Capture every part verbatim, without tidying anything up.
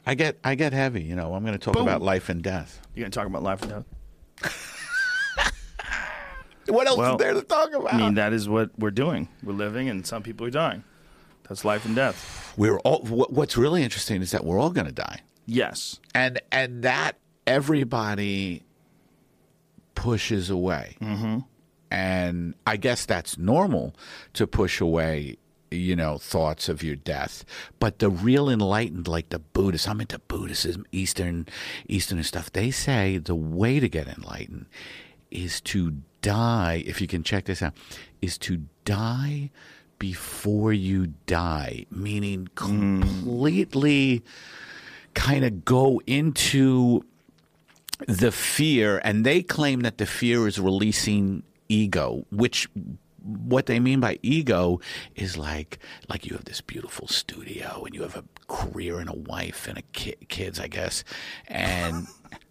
I get I get heavy. You know, I'm going to talk Boom. about life and death. You're going to talk about life and death? What else Well, is there to talk about? I mean, that is what we're doing. We're living, and some people are dying. That's life and death. We're all. What, what's really interesting is that we're all going to die, Yes. and and that everybody pushes away, mm-hmm. and I guess that's normal to push away. You know, thoughts of your death, but the real enlightened, like the Buddhists, I'm into Buddhism, Eastern, Eastern stuff. They say the way to get enlightened is to die. If you can check this out, is to die before you die, meaning completely kind of go into the fear. And they claim that the fear is releasing ego, which what they mean by ego is like like you have this beautiful studio and you have a career and a wife and a ki- kids, I guess, and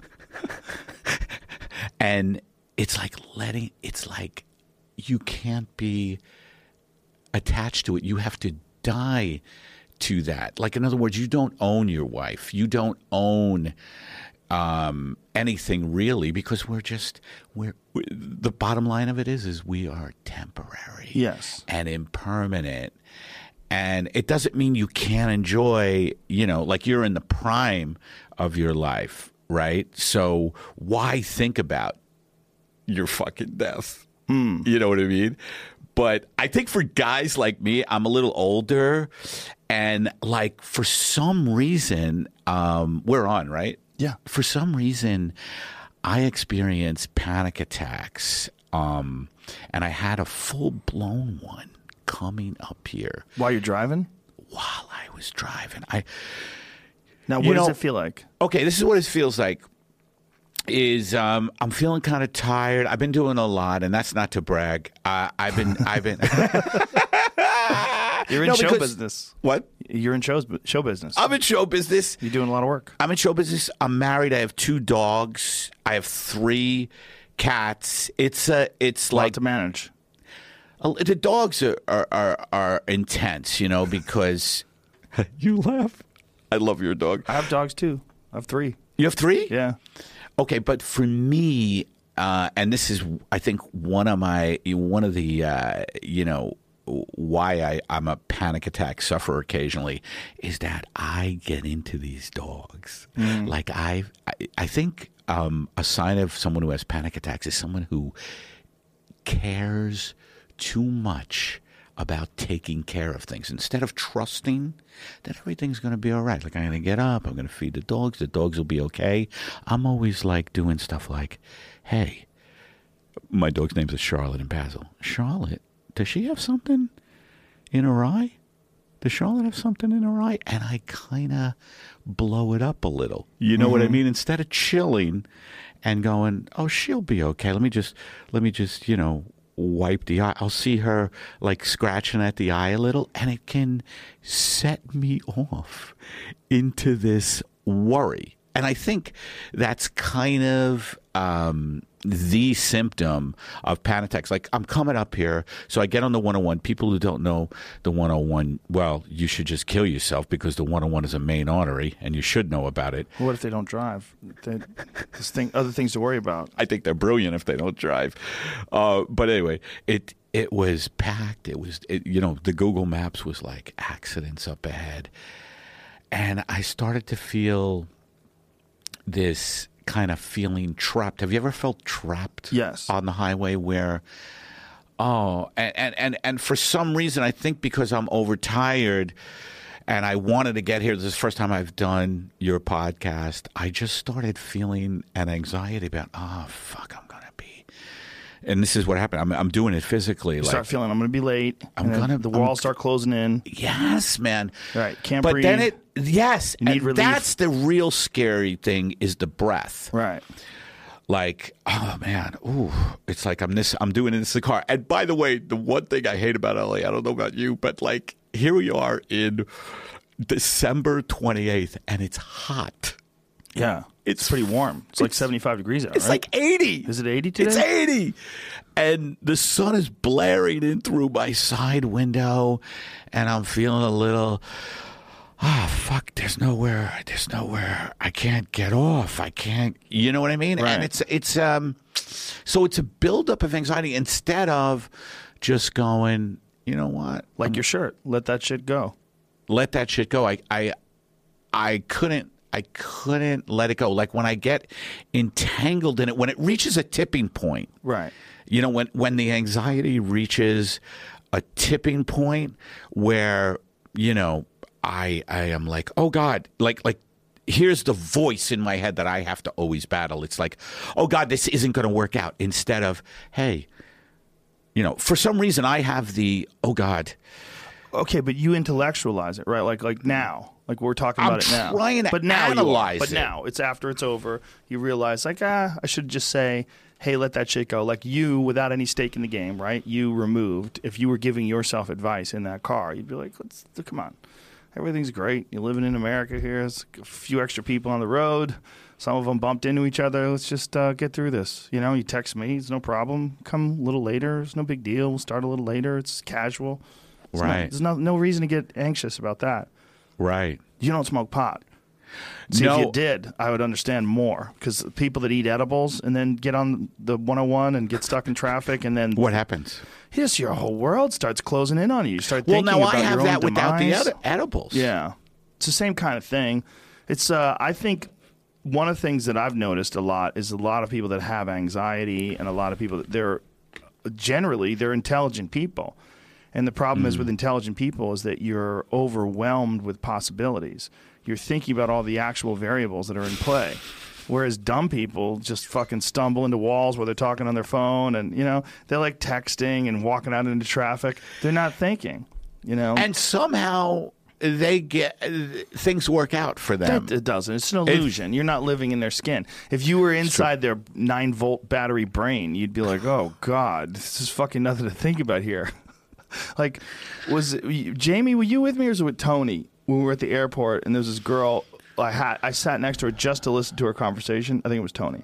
and it's like letting it's like you can't be attached to it. You have to die to that. Like, in other words, you don't own your wife. You don't own um, anything really, because we're just we're, we're the bottom line of it is is we are temporary, Yes, and impermanent. And it doesn't mean you can't enjoy, you know, like you're in the prime of your life, right? So why think about your fucking death? Hmm. You know what I mean? But I think for guys like me, I'm a little older, and like for some reason, um, we're on, right? Yeah. For some reason, I experienced panic attacks, um, and I had a full-blown one coming up here While you're driving? while I was driving. I Now, You what does know- it feel like? Okay, this is what it feels like. Is um, I'm feeling kind of tired. I've been doing a lot, and that's not to brag. Uh, I've been, I've been. You're in No, show because- business. What? You're in shows, show business. I'm in show business. You're doing a lot of work. I'm in show business. I'm married. I have two dogs. I have three cats. It's a. It's A lot like to manage. Uh, the dogs are, are, are, are intense, you know, because you laugh. I love your dog. I have dogs too. I have three. You have three? Yeah. Okay, but for me, uh, and this is, I think, one of my, one of the, uh, you know, why I, I'm a panic attack sufferer occasionally is that I get into these dogs. Mm. Like I, I, I think um, a sign of someone who has panic attacks is someone who cares too much about taking care of things instead of trusting that everything's going to be all right. Like, I'm going to get up, I'm going to feed the dogs, the dogs will be okay. I'm always like doing stuff like, hey, my dog's names are Charlotte and Basil. Charlotte, does she have something in her eye? Does Charlotte have something in her eye? And I kind of blow it up a little. You know mm-hmm. what I mean? Instead of chilling and going, oh, she'll be okay. Let me just, let me just, you know, wipe the eye. I'll see her like scratching at the eye a little, and it can set me off into this worry. And I think that's kind of um, the symptom of panic attacks. Like, I'm coming up here, so I get on the one oh one. People who don't know the one oh one, well, you should just kill yourself because the one oh one is a main artery, and you should know about it. What if they don't drive? They, there's thing, other things to worry about. I think they're brilliant if they don't drive. Uh, but anyway, it it was packed. It was, it, you know, the Google Maps was like accidents up ahead. And I started to feel this kind of feeling trapped. Have you ever felt trapped? Yes. On the highway where, oh, and, and, and, and for some reason, I think because I'm overtired and I wanted to get here, this is the first time I've done your podcast, I just started feeling an anxiety about, oh, fuck, I'm going to be. And this is what happened. I'm, I'm doing it physically. You like, start feeling, I'm going to be late. I'm and gonna- The walls I'm- start closing in. Yes, man. Right. Can't but breathe. then it, yes, You need and relief. that's the real scary thing is the breath. Right. Like, oh man, ooh, it's like I'm this, I'm doing this in the car. And by the way, the one thing I hate about L A, I don't know about you, but like here we are in December twenty-eighth, and it's hot. Yeah. It's It's pretty warm. It's, like it's- seventy-five degrees out, It's right? like eighty. Is it eighty today? It's eighty. And the sun is blaring in through my side window, and I'm feeling a little, ah, fuck, there's nowhere, there's nowhere, I can't get off. I can't, you know what I mean? Right. And it's, it's, um, so it's a buildup of anxiety instead of just going, you know what? Like your shirt. Let that shit go. Let that shit go. I, I, I couldn't, I couldn't let it go. Like when I get entangled in it, when it reaches a tipping point, Right. you know, when, when the anxiety reaches a tipping point where, you know, I I am like, oh God, like like here's the voice in my head that I have to always battle. It's like, oh God, this isn't going to work out. Instead of, hey, you know, for some reason I have the, oh God. Okay, but you intellectualize it, right? Like like now. Like we're talking I'm about it now. trying to but now you are. analyze But it. now, it's after it's over, you realize like, ah, I should just say, hey, let that shit go. Like you, without any stake in the game, right? You removed, if you were giving yourself advice in that car, you'd be like, let's come on. Everything's great. You're living in America here. There's a few extra people on the road. Some of them bumped into each other. Let's just uh, get through this. You know, you text me. It's no problem. Come a little later. It's no big deal. We'll start a little later. It's casual. It's Right. No, there's no, no reason to get anxious about that. Right. You don't smoke pot. See, No. if you did, I would understand more. Because people that eat edibles and then get on the one oh one and get stuck in traffic and then... What happens? Yes, your whole world starts closing in on you. You start Well, thinking now about I your have own that without the demise. edi- edibles. Yeah. It's the same kind of thing. It's, uh, I think one of the things that I've noticed a lot is a lot of people that have anxiety and a lot of people that they're generally, they're intelligent people. And the problem Mm. is with intelligent people is that you're overwhelmed with possibilities. You're thinking about all the actual variables that are in play. Whereas dumb people just fucking stumble into walls where they're talking on their phone and, you know, they're like texting and walking out into traffic. They're not thinking, you know. And somehow they get things work out for them. That, it doesn't. It's an illusion. You're not living in their skin. If you were inside their nine volt battery brain, you'd be like, oh, God, this is fucking nothing to think about here. Like, was it, Jamie, were you with me or was it with Tony when we were at the airport and there was this girl I had, I sat next to her just to listen to her conversation. I think it was Tony.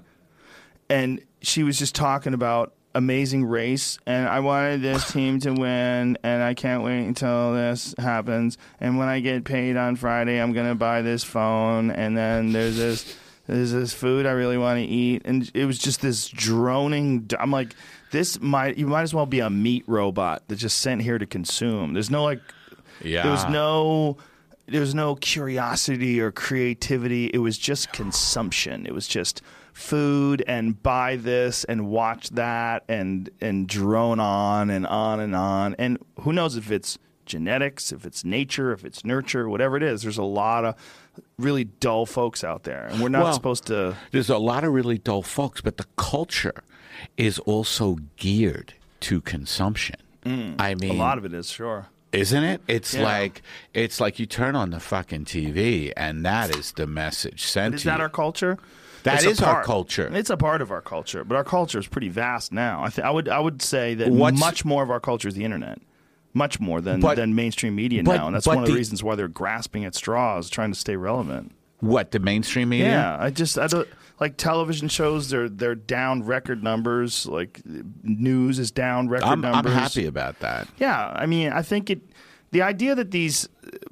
And she was just talking about Amazing Race, and I wanted this team to win, and I can't wait until this happens. And when I get paid on Friday, I'm going to buy this phone, and then there's this there's this food I really want to eat. And it was just this droning. I'm like, this might you might as well be a meat robot that's just sent here to consume. There's no like, Yeah. there was no. There was no curiosity or creativity. It was just consumption. It was just food and buy this and watch that and and drone on and on and on. And who knows if it's genetics, if it's nature, if it's nurture, whatever it is. There's a lot of really dull folks out there. And we're not Well, supposed to... There's a lot of really dull folks, but the culture is also geared to consumption. I mean, A lot of it is, sure. isn't it? It's Yeah. like it's like you turn on the fucking T V, and that is the message sent But is to that you. our culture? That It's a is our part. culture. It's a part of our culture, but our culture is pretty vast now. I, th- I would I would say that What's- much more of our culture is the internet, much more than But- than mainstream media but- now, and that's but one of the the- reasons why they're grasping at straws, trying to stay relevant. What, the mainstream media? Yeah, I just I don't like television shows. They're they're down record numbers. Like news is down record I'm, I'm numbers. happy about that. Yeah, I mean, I think it. The idea that these,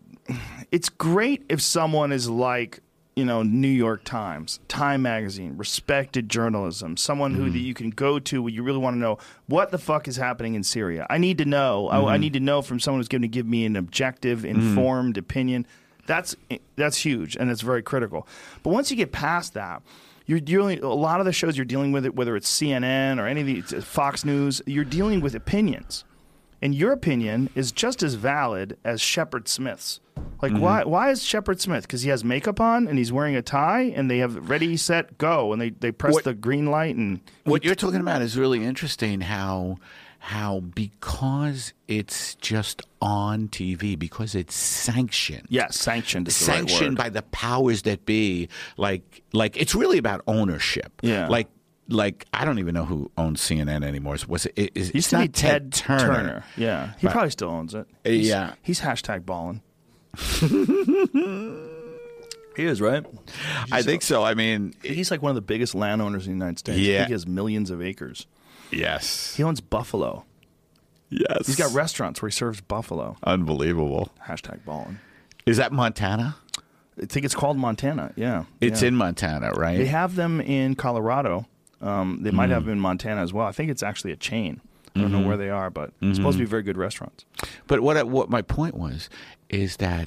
it's great if someone is like, you know, New York Times, Time Magazine, respected journalism, someone who that you can go to when you really want to know what the fuck is happening in Syria. I need to know. I, I need to know from someone who's going to give me an objective, informed opinion. That's that's huge and it's very critical. But once you get past that. You're dealing a lot of the shows you're dealing with it, whether it's C N N or any of the Fox News. You're dealing with opinions. And your opinion is just as valid as Shepard Smith's. Like, Mm-hmm. why Why is Shepard Smith? Because he has makeup on and he's wearing a tie and they have ready, set, go. And they, they press What- the green light. And What you're talking about is really interesting. How how because it's just on T V, because it's sanctioned. yes, sanctioned is the right sanctioned word. by the powers that be. Like like it's really about ownership. Yeah. Like like I don't even know who owns C N N anymore. Was it? Is, Used it's to be not Ted Turner. Turner. Yeah, he Right. probably still owns it. He's, Yeah. he's hashtag balling. He is, right? I think so. I mean, He's like one of the biggest landowners in the United States. I Yeah. think he has millions of acres. yes, He owns buffalo. yes. He's got restaurants where he serves buffalo. unbelievable. Hashtag balling. Is that Montana? I think it's called Montana. Yeah, It's yeah. in Montana, right? They have them in Colorado. Um, they might have them in Montana as well. I think it's actually a chain. I don't Mm-hmm. know where they are, but it's supposed to be very good restaurants. But what I, what my point was is that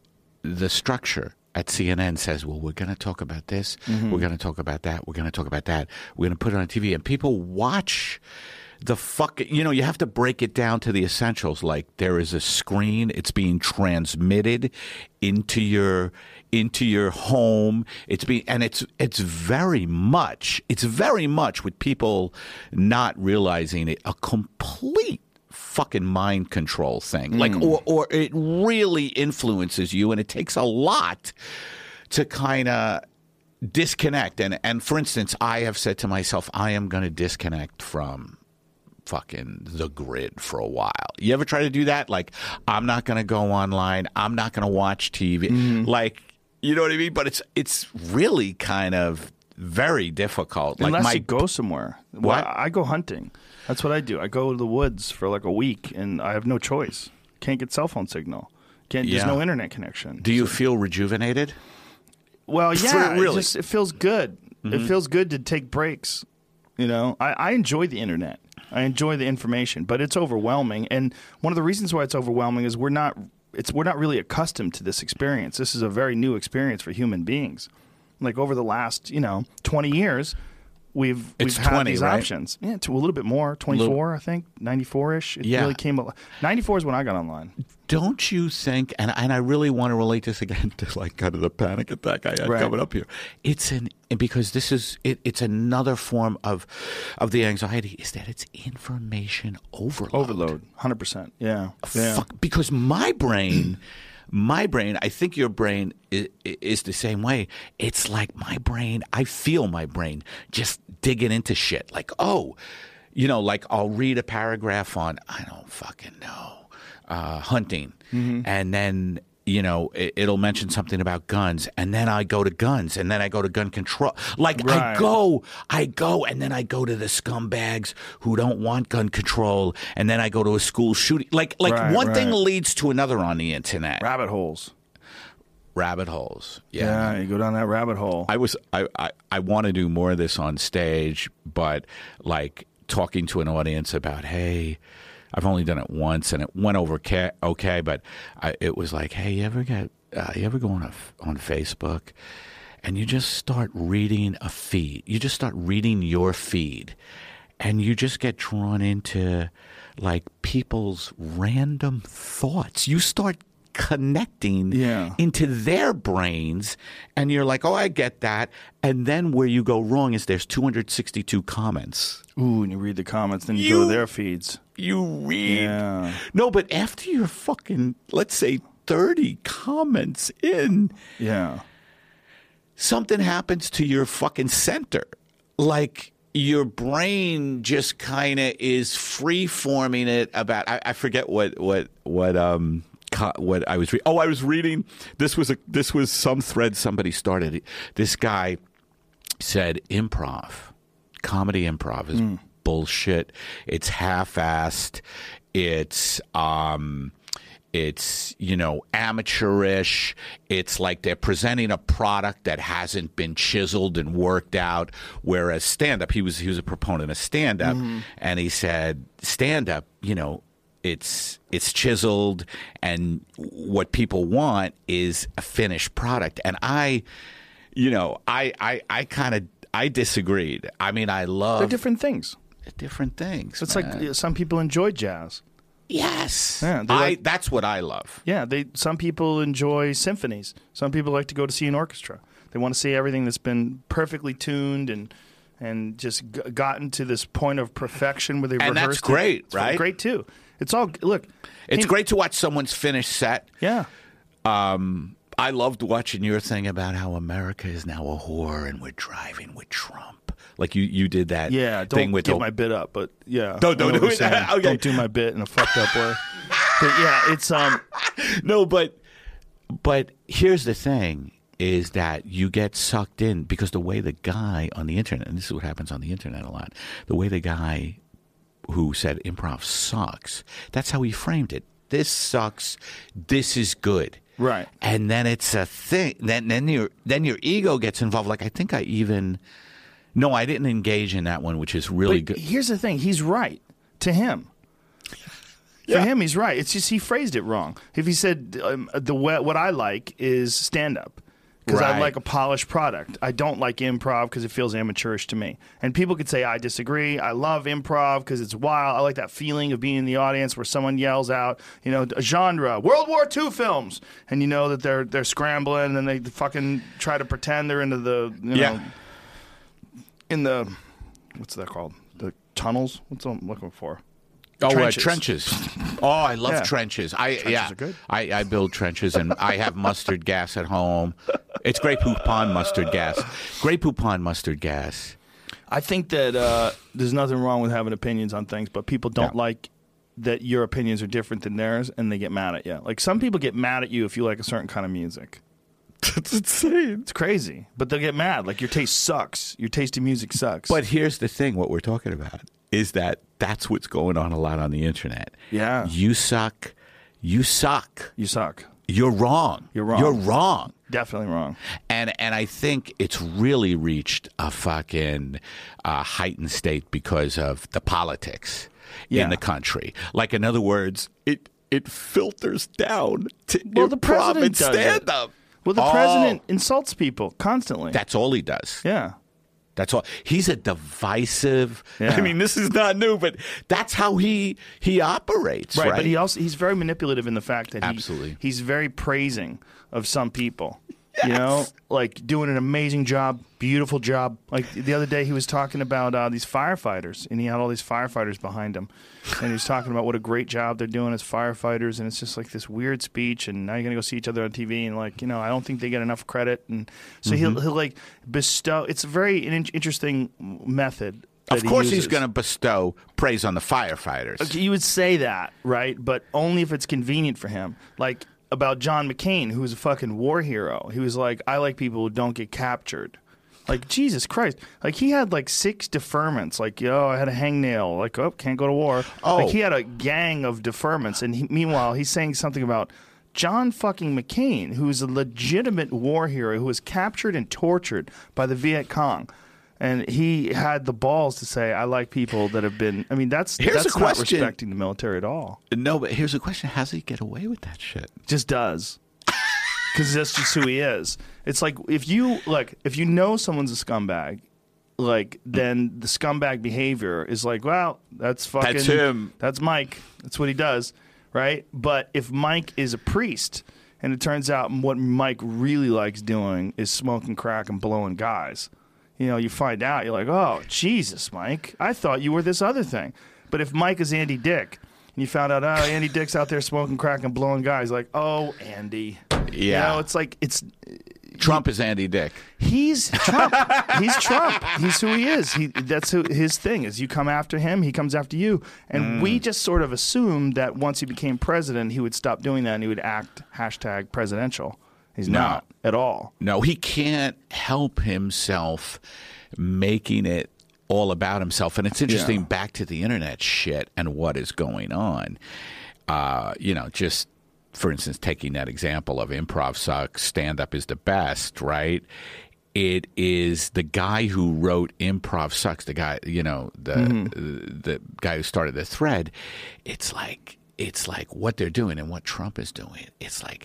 the structure at C N N says, well, we're going to talk about this, Mm-hmm. we're going to talk about that, we're going to talk about that, we're going to put it on T V, and people watch the fuck. You know, you have to break it down to the essentials. Like there is a screen, it's being transmitted into your into your home. It's being and it's it's very much it's very much with people not realizing it a complete fucking mind control thing. Like or or it really influences you, and it takes a lot to kind of disconnect. And and for instance, I have said to myself, I am going to disconnect from fucking the grid for a while. You ever try to do that? Like, I'm not going to go online. I'm not going to watch T V. Mm-hmm. Like, you know what I mean? But it's it's really kind of very difficult. Like Unless my you go somewhere. What? Well, I go hunting. That's what I do. I go to the woods for like a week, and I have no choice. Can't get cell phone signal. Can't. There's Yeah. no internet connection. Do you feel rejuvenated? Well, yeah, really? it, just, it feels good. It feels good to take breaks. You know, I, I enjoy the internet. I enjoy the information, but it's overwhelming. And one of the reasons why it's overwhelming is we're not it's we're not really accustomed to this experience. This is a very new experience for human beings. Like over the last, you know, twenty years, we've It's we've had twenty, these right? options. Yeah, to a little bit more, twenty-four, I think, ninety-four-ish. It Yeah. really came a ninety-four is when I got online. Don't you think, and, and I really want to relate this again to like kind of the panic attack I had Right. coming up here. It's an, because this is, it, it's another form of, of the anxiety is that it's information overload. Overload, one hundred percent. Yeah. Yeah. Fuck, because my brain, my brain, I think your brain is, is the same way. It's like my brain, I feel my brain just digging into shit. Like, oh, you know, like I'll read a paragraph on, I don't fucking know, uh, hunting. Mm-hmm. And then, you know, it, it'll mention something about guns. And then I go to guns. And then I go to gun control. Like I Right. go, I go, and then I go to the scumbags who don't want gun control. And then I go to a school shooting. Like, like Right, one thing right. leads to another on the internet. Rabbit holes. Rabbit holes. Yeah. Yeah, you go down that rabbit hole. I was I, I, I want to do more of this on stage, but like talking to an audience about, hey, I've only done it once and it went over okay, okay but I, it was like, hey, you ever get uh, you ever go on a, on Facebook and you just start reading a feed, you just start reading your feed, and you just get drawn into like people's random thoughts. You start connecting Yeah. into their brains, and you're like, oh, I get that. And then where you go wrong is there's two hundred sixty-two comments. Ooh, and you read the comments, then you, You- go to their feeds. You read. Yeah. No, but after you're fucking, let's say, thirty comments in, Yeah. something happens to your fucking center. Like your brain just kind of is free forming it about, I, I forget what, what, what, um, co- what I was reading. Oh, I was reading, this was a, this was some thread somebody started. This guy said improv, comedy improv is bullshit. It's half-assed. It's, um, it's, you know, amateurish. It's like they're presenting a product that hasn't been chiseled and worked out. Whereas stand-up, he was he was a proponent of stand-up, and he said stand-up, you know, it's it's chiseled, and what people want is a finished product. And I, you know, I I, I kind of I disagreed. I mean, I love They're different things. different things. It's man. like uh, some people enjoy jazz. yes, Yeah, they I like- that's what I love. Yeah, they. Some people enjoy symphonies. Some people like to go to see an orchestra. They want to see everything that's been perfectly tuned and and just g- gotten to this point of perfection where they've And that's rehearsed. it. great, It's right? Great too. It's all look. It's hey, great to watch someone's finished set. Yeah. Um, I loved watching your thing about how America is now a whore and we're driving with Trump. Like you, you did that Yeah, don't thing with get the- my bit up, but yeah, Don't- don't I know do what it. you're saying. Okay. Don't do my bit in a fucked up way. But yeah, it's um, No, but but here's the thing is that you get sucked in because the way the guy on the internet, and this is what happens on the internet a lot, the way the guy who said improv sucks, that's how he framed it. This sucks. This is good. Right. And then it's a thing. Then then your then your ego gets involved. Like I think I even no, I didn't engage in that one, which is really But good. here's the thing: he's right to him. For Yeah. him, he's right. It's just he phrased it wrong. If he said um, the what I like is stand up because I Right. like a polished product. I don't like improv because it feels amateurish to me. And people could say I disagree. I love improv because it's wild. I like that feeling of being in the audience where someone yells out, you know, a genre, World War Two films, and you know that they're they're scrambling and then they fucking try to pretend they're into the you know Yeah. in the what's that called the tunnels. What's I'm looking for? Oh, trenches. Uh, trenches. Oh, I love Yeah. trenches. I Trenches yeah, are good. I, I build trenches, and I have mustard gas at home. It's Grey Poupon mustard gas. Grey Poupon mustard gas. I think that uh, there's nothing wrong with having opinions on things, but people don't Yeah. like that your opinions are different than theirs, and they get mad at you. Like some people get mad at you if you like a certain kind of music. That's insane. It's crazy, but they'll get mad. Like your taste sucks. Your taste in music sucks. But here's the thing: what we're talking about is that that's what's going on a lot on the internet. Yeah. You suck. You suck. you suck. You're wrong. You're wrong. You're wrong. Definitely wrong. And and I think it's really reached a fucking uh, heightened state because of the politics Yeah. in the country. Like in other words, it it filters down to Well, the improv president and does it. stand up. Well, the Oh, president insults people constantly. That's all he does. yeah. That's all. He's a divisive. Yeah. I mean, this is not new, but that's how he he operates, Right, right? but he also he's very manipulative in the fact that he, Absolutely. he's very praising of some people. You Yes. know, like doing an amazing job, beautiful job. Like the other day, he was talking about uh, these firefighters, and he had all these firefighters behind him, and he was talking about what a great job they're doing as firefighters, and it's just like this weird speech, and now you're gonna go see each other on T V, and like you know, I don't think they get enough credit, and so Mm-hmm. he'll he'll like bestow. It's a very an in- interesting method. that of he course, he's uses. going to bestow praise on the firefighters. Okay, you would say that, right? But only if it's convenient for him. Like about John McCain, who was a fucking war hero. He was like, I like people who don't get captured. Like, Jesus Christ. Like, he had like six deferments. Like, yo, I had a hangnail. Like, oh, can't go to war. Oh. Like, he had a gang of deferments. And he, meanwhile, he's saying something about John fucking McCain, who's a legitimate war hero who was captured and tortured by the Viet Cong. And he had the balls to say, I like people that have been. I mean, that's, Here's that's a not question. respecting the military at all. No, but here's the question: how does he get away with that shit? Just does. Because that's just who he is. It's like if you like if you know someone's a scumbag, like then the scumbag behavior is like, well, that's fucking That's him. That's Mike. That's what he does, right? But if Mike is a priest, and it turns out what Mike really likes doing is smoking crack and blowing guys, you know, you find out, you're like, oh, Jesus, Mike, I thought you were this other thing. But if Mike is Andy Dick, and you found out, oh, Andy Dick's out there smoking crack and blowing guys, like, oh, Andy. Yeah. You know, it's like, it's, Trump is Andy Dick. he's Trump. He's Trump. He's who he is. He, that's who, his thing is. You come after him, he comes after you. And we just sort of assumed that once he became president, he would stop doing that and he would act hashtag presidential. He's No. not at all. No, he can't help himself making it all about himself. And it's interesting, Yeah. back to the internet shit and what is going on. Uh, you know, just for instance, taking that example of improv sucks, stand up is the best, right? It is the guy who wrote Improv Sucks, the guy, you know, the Mm-hmm. the guy who started the thread. It's like it's like what they're doing and what Trump is doing. It's like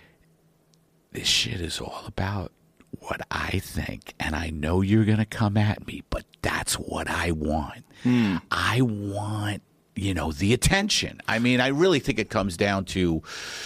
this shit is all about what I think, and I know you're going to come at me, but that's what I want. I want, you know, the attention. I mean, I really think it comes down to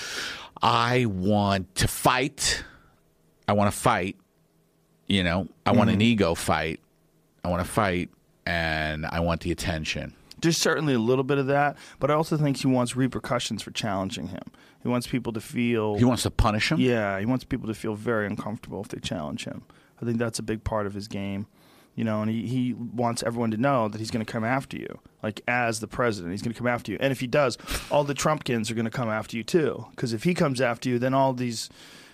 I want to fight. I want to fight. You know, I want an ego fight. I want to fight, and I want the attention. There's certainly a little bit of that, but I also think he wants repercussions for challenging him. He wants people to feel. He wants to punish him? Yeah, he wants people to feel very uncomfortable if they challenge him. I think that's a big part of his game. You know, and he, he wants everyone to know that he's going to come after you. Like, as the president, he's going to come after you. And if he does, all the Trumpkins are going to come after you, too. Because if he comes after you, then all these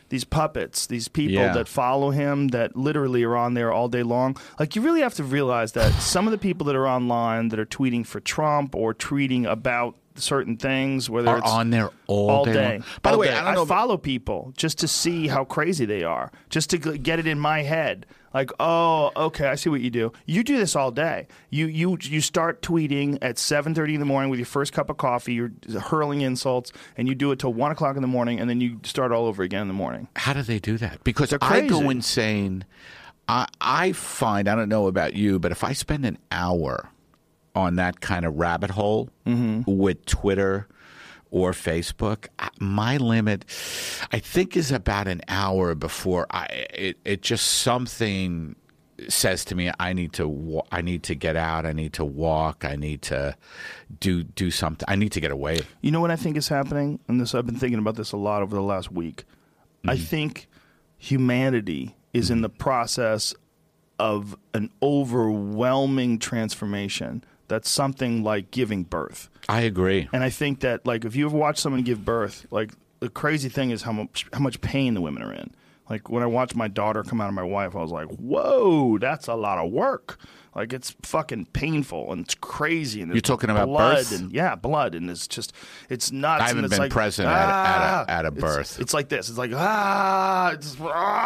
these puppets, these people Yeah. that follow him, that literally are on there all day long. Like, you really have to realize that some of the people that are online that are tweeting for Trump or tweeting about certain things, whether Are it's on there all, all day. day. long. By the All way, day. I don't know. if- follow people just to see how crazy they are, just to g- get it in my head. Like, oh, okay, I see what you do. You do this all day. You you you start tweeting at seven thirty in the morning with your first cup of coffee. You're hurling insults, and you do it till one o'clock in the morning, and then you start all over again in the morning. How do they do that? Because They're I go crazy. insane. I, I find, I don't know about you, but if I spend an hour on that kind of rabbit hole Mm-hmm. with Twitter or Facebook, I- my limit, I think, is about an hour before I it, it just something says to me I need to wa- I need to get out, I need to walk, I need to do do something, I need to get away. You know what I think is happening? And this, I've been thinking about this a lot over the last week. I think humanity is in the process of an overwhelming transformation. That's something like giving birth. I agree. And I think that, like, if you ever watch someone give birth, like, the crazy thing is how much how much pain the women are in. Like, when I watched my daughter come out of my wife, I was like, whoa, that's a lot of work. Like, it's fucking painful and it's crazy. And You're talking about blood birth? And, yeah, blood. And it's just, it's nuts. I haven't and it's been like, present at- ah, at a- at a It's- birth. It's, like this. It's like, ah, it's,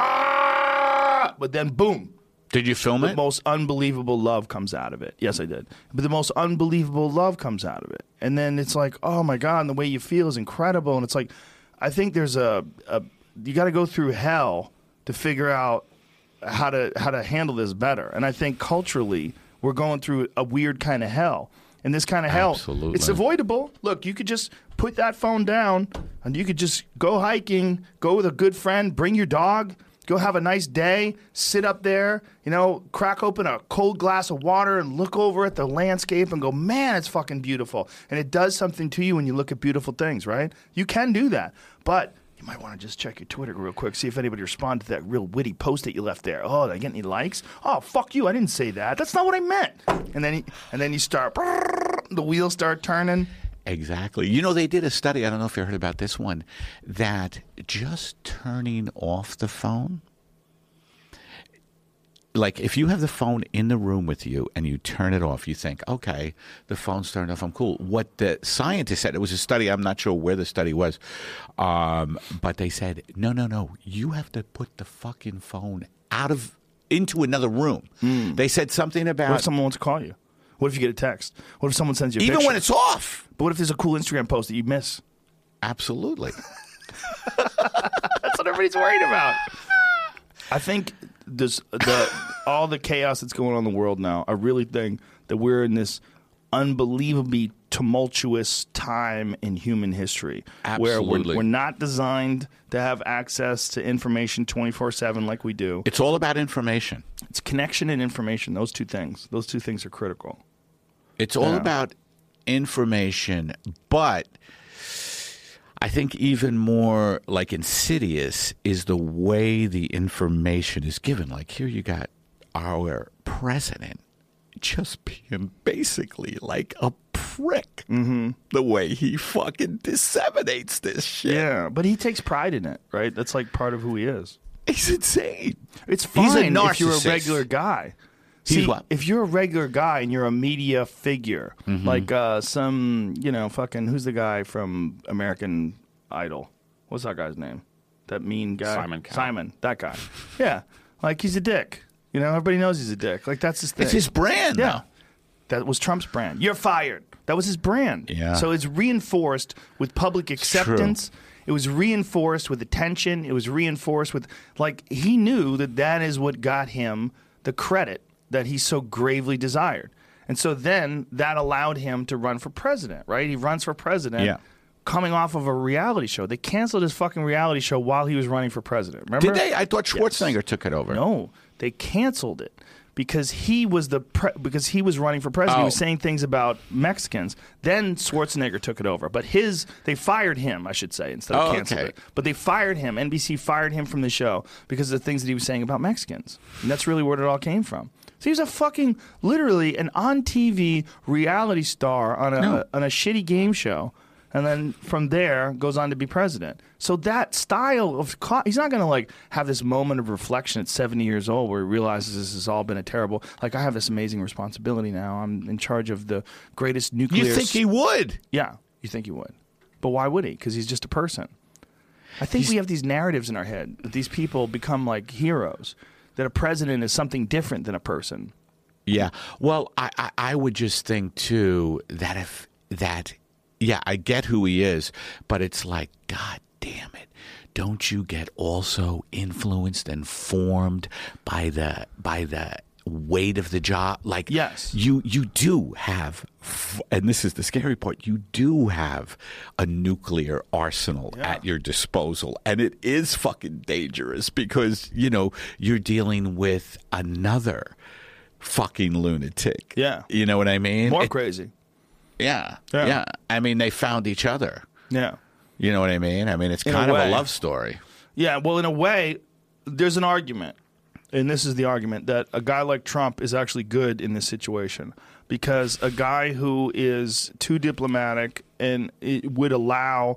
ah, but then boom. Did you film The it? most unbelievable love comes out of it. Yes, I did. But the most unbelievable love comes out of it. And then it's like, oh my God, and the way you feel is incredible. And it's like, I think there's a, a you got to go through hell to figure out how to how to handle this better. And I think culturally, we're going through a weird kind of hell. And this kind of hell, Absolutely. it's avoidable. Look, you could just put that phone down and you could just go hiking, go with a good friend, bring your dog, go have a nice day, sit up there, you know, crack open a cold glass of water and look over at the landscape and go, man, it's fucking beautiful. And it does something to you when you look at beautiful things, right? You can do that. But you might want to just check your Twitter real quick, see if anybody responded to that real witty post that you left there. Oh, did I get any likes? Oh, fuck you, I didn't say that. That's not what I meant. And then, he, and then you start, the wheels start turning. Exactly. You know, they did a study, I don't know if you heard about this one, that just turning off the phone, like if you have the phone in the room with you and you turn it off, you think, okay, the phone's turned off, I'm cool. What the scientists said, it was a study, I'm not sure where the study was, um, but they said, no, no, no, you have to put the fucking phone out of, into another room. They said something about... What if someone wants to call you? What if you get a text? What if someone sends you a even picture? when it's off. But what if there's a cool Instagram post that you miss? Absolutely. That's what everybody's worried about. I think this, the all the chaos that's going on in the world now, I really think that we're in this unbelievably tumultuous time in human history where Absolutely. we're, we're not designed to have access to information twenty-four seven like we do. It's all about information. It's connection and information. Those two things. Those two things are critical. It's all Yeah. about information, but I think even more like insidious is the way the information is given. Like here you got our president just being basically like a prick. Mm-hmm. The way he fucking disseminates this shit. Yeah, but he takes pride in it, right? That's like part of who he is. He's insane. It's He's a fine if you're a narcissist. regular guy. He's See, what? if you're a regular guy and you're a media figure, Mm-hmm. like uh, some, you know, fucking, who's the guy from American Idol? What's that guy's name? That mean guy? Simon Cowell. Simon, that guy. Yeah, like he's a dick. You know, everybody knows he's a dick. Like that's his thing. It's his brand. Yeah. now. That was Trump's brand. You're fired. That was his brand. Yeah. So it's reinforced with public true. acceptance. It was reinforced with attention. It was reinforced with, like, he knew that that is what got him the credit that he so gravely desired. And so then that allowed him to run for president, right? He runs for president Yeah. coming off of a reality show. They canceled his fucking reality show while he was running for president. Remember? Did they? I thought Schwarzenegger took it over. No, they canceled it because he was the pre- because he was running for president. He was Oh. saying things about Mexicans. Then Schwarzenegger took it over, but his they fired him, I should say, instead of Oh, canceled okay. it. But they fired him. N B C fired him from the show because of the things that he was saying about Mexicans, and that's really where it all came from. So he was a fucking literally an on T V reality star on a No. on a shitty game show. and then from there goes on to be president. So that style of – he's not going to like have this moment of reflection at seventy years old where he realizes this has all been a terrible – like I have this amazing responsibility now. I'm in charge of the greatest nuclear – You think he would? Yeah, you think he would. But why would he? Because he's just a person. I think He's, we have these narratives in our head that these people become like heroes, that a president is something different than a person. Yeah. Well, I, I, I would just think, too, that if that, yeah, I get who he is, but it's like, God damn it. Don't you get also influenced and formed by the by the weight of the job? Like, yes, you you do have, and this is the scary part, you do have a nuclear arsenal yeah. at your disposal, and it is fucking dangerous because, you know, you're dealing with another fucking lunatic. Yeah. You know what I mean? More it, crazy. Yeah, yeah. Yeah. I mean, they found each other. Yeah. You know what I mean? I mean, it's in kind a of way. a love story. Yeah, well, in a way, there's an argument, and this is the argument, that a guy like Trump is actually good in this situation because a guy who is too diplomatic and it would allow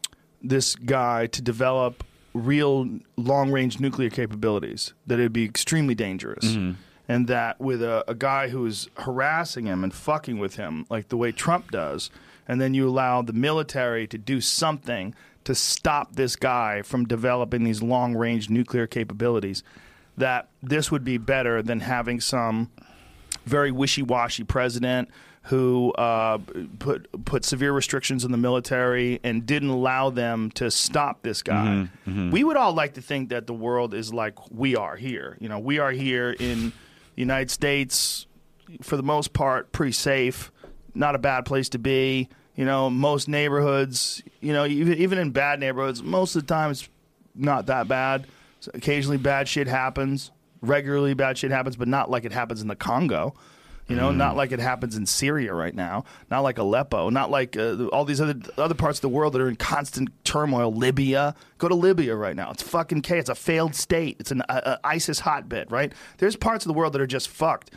this guy to develop real long-range nuclear capabilities, that it would be extremely dangerous. Mm-hmm. And that with a, a guy who's harassing him and fucking with him like the way Trump does, and then you allow the military to do something to stop this guy from developing these long-range nuclear capabilities, that this would be better than having some very wishy-washy president who uh, put put severe restrictions on the military and didn't allow them to stop this guy. Mm-hmm, mm-hmm. We would all like to think that the world is like we are here. You know, we are here in the United States, for the most part, pretty safe, not a bad place to be. You know, most neighborhoods, you know, even, even in bad neighborhoods, most of the time it's not that bad. So occasionally bad shit happens. Regularly bad shit happens, but not like it happens in the Congo. You know, mm. not like it happens in Syria right now. Not like Aleppo. Not like uh, all these other other parts of the world that are in constant turmoil. Libya. Go to Libya right now. It's fucking chaos. It's a failed state. It's an uh, uh, ISIS hotbed, right? There's parts of the world that are just fucked.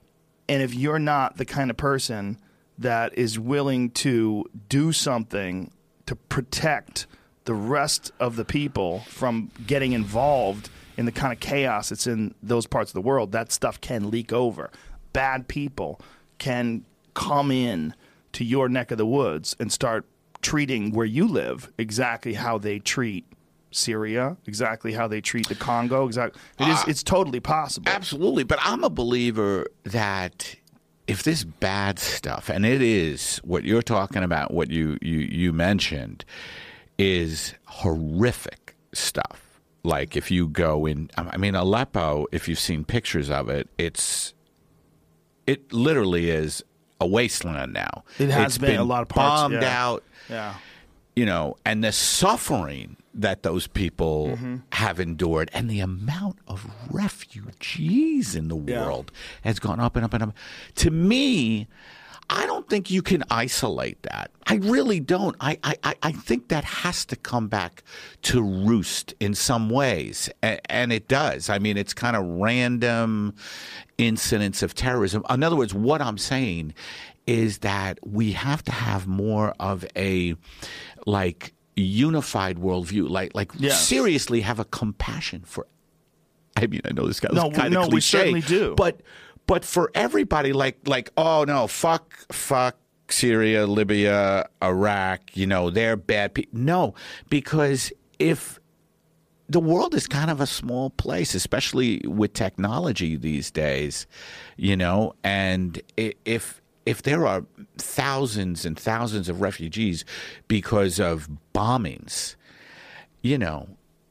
And if you're not the kind of person that is willing to do something to protect the rest of the people from getting involved in the kind of chaos that's in those parts of the world, that stuff can leak over. Bad people can come in to your neck of the woods and start treating where you live exactly how they treat Syria, exactly how they treat the Congo. Exactly, it is. Uh, it's totally possible. Absolutely, but I'm a believer that if this bad stuff, and it is what you're talking about, what you you, you mentioned, is horrific stuff. Like if you go in, I mean, Aleppo, if you've seen pictures of it, it's it literally is a wasteland now. It has it's been, been a lot of parts bombed yeah. out. Yeah, you know, and the suffering that those people mm-hmm. have endured, and the amount of refugees in the yeah. world has gone up and up and up. To me, I don't think you can isolate that. I really don't. I, I, I think that has to come back to roost in some ways, and, and it does. I mean, it's kind of random incidents of terrorism. In other words, what I'm saying is that we have to have more of a, like, unified worldview. Like, like yes. seriously have a compassion for. I mean, I know this guy was no, kind no, of cliche, we certainly do, but. But for everybody, like, like, oh, no, fuck, fuck Syria, Libya, Iraq, you know, they're bad people. No, because if the world is kind of a small place, especially with technology these days, you know, and if if there are thousands and thousands of refugees because of bombings, you know,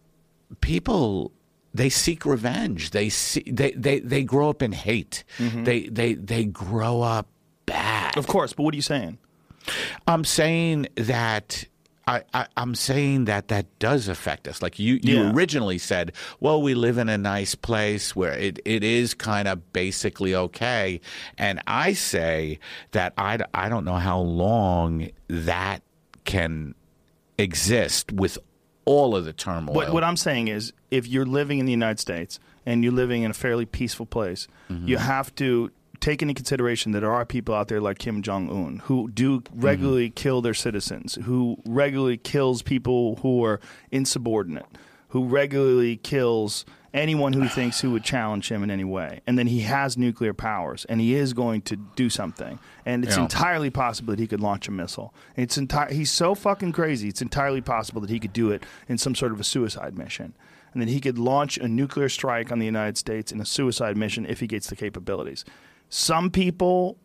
people... They seek revenge. They see, they, they, they grow up in hate. Mm-hmm. They, they they grow up bad. Of course, but what are you saying? I'm saying that I, I I'm saying that that does affect us. Like you, you yeah. originally said, well, we live in a nice place where it, it is kind of basically okay. And I say that I, I don't know how long that can exist with all of the turmoil. What, what I'm saying is, if you're living in the United States and you're living in a fairly peaceful place, mm-hmm. you have to take into consideration that there are people out there like Kim Jong-un who do regularly mm-hmm. kill their citizens, who regularly kills people who are insubordinate, who regularly kills anyone who thinks who would challenge him in any way. And then he has nuclear powers, and he is going to do something. And it's yeah. entirely possible that he could launch a missile. It's enti- He's so fucking crazy, it's entirely possible that he could do it in some sort of a suicide mission. And that he could launch a nuclear strike on the United States in a suicide mission if he gets the capabilities. Some people,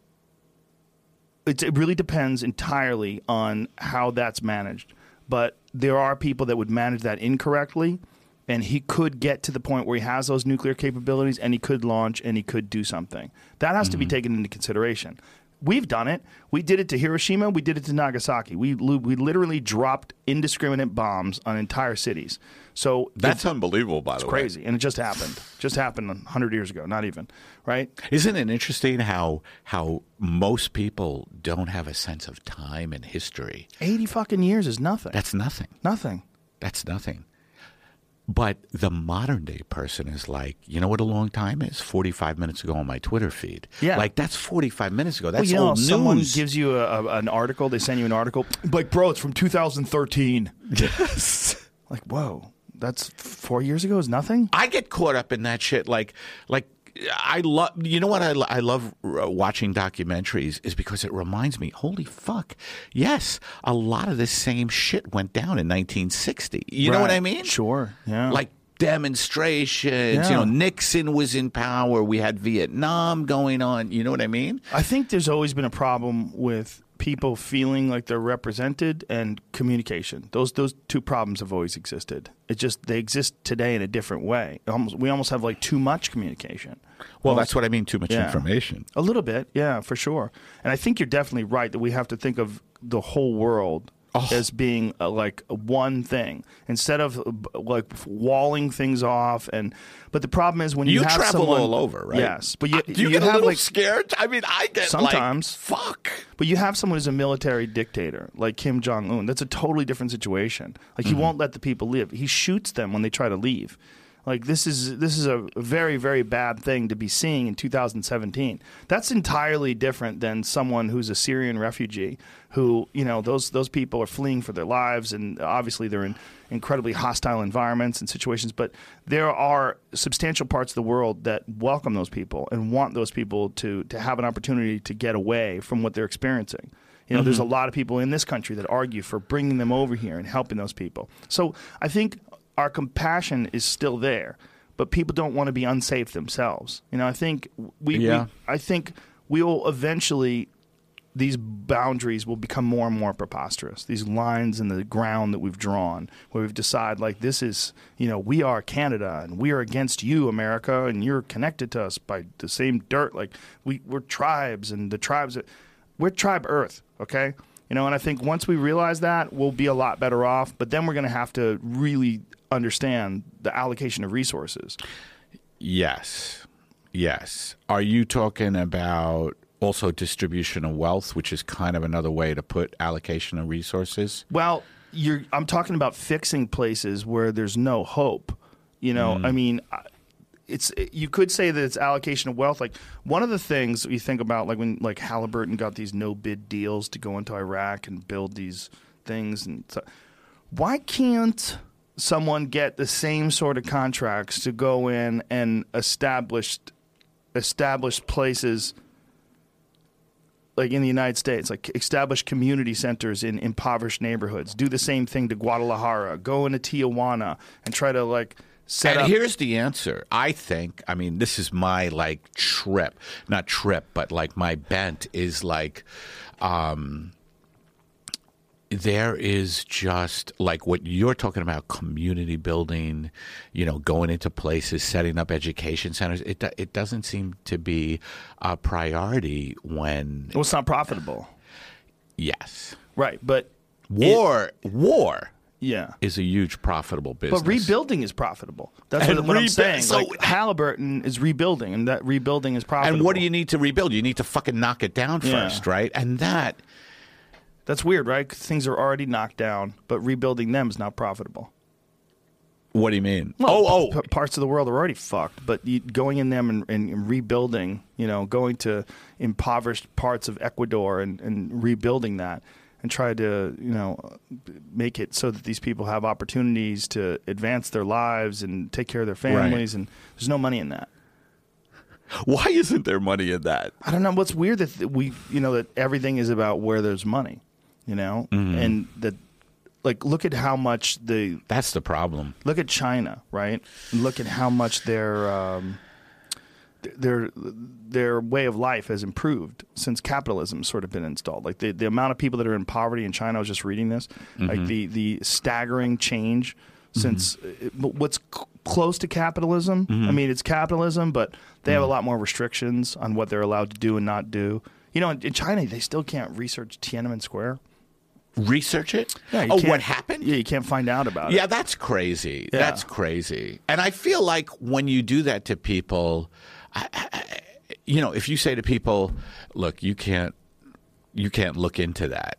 it's, it really depends entirely on how that's managed. But there are people that would manage that incorrectly, and he could get to the point where he has those nuclear capabilities, and he could launch, and he could do something. That has mm-hmm. to be taken into consideration. We've done it. We did it to Hiroshima. We did it to Nagasaki. We we literally dropped indiscriminate bombs on entire cities. So that's unbelievable, by the way. It's crazy, and it just happened. Just happened a hundred years ago. Not even, right? Isn't it interesting how how most people don't have a sense of time and history? Eighty fucking years is nothing. That's nothing. Nothing. That's nothing. But the modern day person is like, you know what a long time is? forty-five minutes ago on my Twitter feed. Yeah. Like, that's forty-five minutes ago. That's well, you know, old news. Someone gives you a, a, an article, they send you an article, like, bro, it's from two thousand thirteen. Yes. Like, whoa, that's four years ago is nothing? I get caught up in that shit. Like, like I love, you know what I, I love watching documentaries is because it reminds me, holy fuck, yes, a lot of this same shit went down in nineteen sixty. You right. know what I mean? Sure, yeah. Like demonstrations, yeah. you know, Nixon was in power, we had Vietnam going on, you know what I mean? I think there's always been a problem with people feeling like they're represented and communication. Those those two problems have always existed. It just they exist today in a different way. Almost, we almost have like too much communication. Well, almost, that's what I mean, too much yeah. information. A little bit, yeah, for sure. And I think you're definitely right that we have to think of the whole world oh. as being uh, like one thing instead of uh, like walling things off. And but the problem is when you, you have travel someone, all over, right? Yes, but you, uh, do you, you get have a little like scared. I mean, I get sometimes like, fuck. But you have someone who's a military dictator like Kim Jong-un. That's a totally different situation. Like he mm-hmm. won't let the people live. He shoots them when they try to leave. Like this is this is a very, very bad thing to be seeing in two thousand seventeen. That's entirely different than someone who's a Syrian refugee who, you know, those those people are fleeing for their lives, and obviously they're in incredibly hostile environments and situations. But there are substantial parts of the world that welcome those people and want those people to to have an opportunity to get away from what they're experiencing. You know, mm-hmm. there's a lot of people in this country that argue for bringing them over here and helping those people. So I think our compassion is still there, but people don't want to be unsafe themselves. You know, I think we, yeah. we I think we will eventually, these boundaries will become more and more preposterous. These lines in the ground that we've drawn, where we've decided, like, this is, you know, we are Canada and we are against you, America, and you're connected to us by the same dirt. Like, we, we're tribes, and the tribes, we're tribe Earth, okay? You know, and I think once we realize that, we'll be a lot better off, but then we're going to have to really understand the allocation of resources. Yes. Yes. Are you talking about also distribution of wealth, which is kind of another way to put allocation of resources? Well, you're, I'm talking about fixing places where there's no hope. You know, mm. I mean, it's you could say that it's allocation of wealth. Like one of the things you think about, like when like Halliburton got these no bid deals to go into Iraq and build these things, and so, why can't someone get the same sort of contracts to go in and establish establish places like in the United States, like establish community centers in impoverished neighborhoods, do the same thing to Guadalajara, go into Tijuana and try to like set and up. Here's the answer. I think, I mean, this is my like trip, not trip, but like my bent is like, um, there is just like what you're talking about, community building, you know, going into places, setting up education centers. It it doesn't seem to be a priority when Well, it's not profitable. Yes. Right, but war it, war yeah. is a huge profitable business. But rebuilding is profitable. That's what, what I'm saying. So, like, Halliburton is rebuilding, and that rebuilding is profitable. And what do you need to rebuild? You need to fucking knock it down yeah. first, right? And that That's weird, right? 'Cause things are already knocked down, but rebuilding them is not profitable. What do you mean? Well, oh, oh, p- parts of the world are already fucked, but you, going in them and, and rebuilding, you know, going to impoverished parts of Ecuador and, and rebuilding that and try to, you know, make it so that these people have opportunities to advance their lives and take care of their families. Right. And there's no money in that. Why isn't there money in that? I don't know. What's weird that we, you know, that everything is about where there's money, you know, mm-hmm. and that. Like, look at how much the... That's the problem. Look at China, right? Look at how much their um, their their way of life has improved since capitalism's sort of been installed. Like, the, the amount of people that are in poverty in China, I was just reading this, mm-hmm. like the, the staggering change since... Mm-hmm. It, what's c- close to capitalism, mm-hmm. I mean, it's capitalism, but they mm-hmm. have a lot more restrictions on what they're allowed to do and not do. You know, in, in China, they still can't research Tiananmen Square. Research it? Yeah, oh, what happened? Yeah, you can't find out about yeah, it. Yeah, that's crazy. Yeah. That's crazy. And I feel like when you do that to people, I, I, you know, if you say to people, "Look, you can't, you can't look into that,"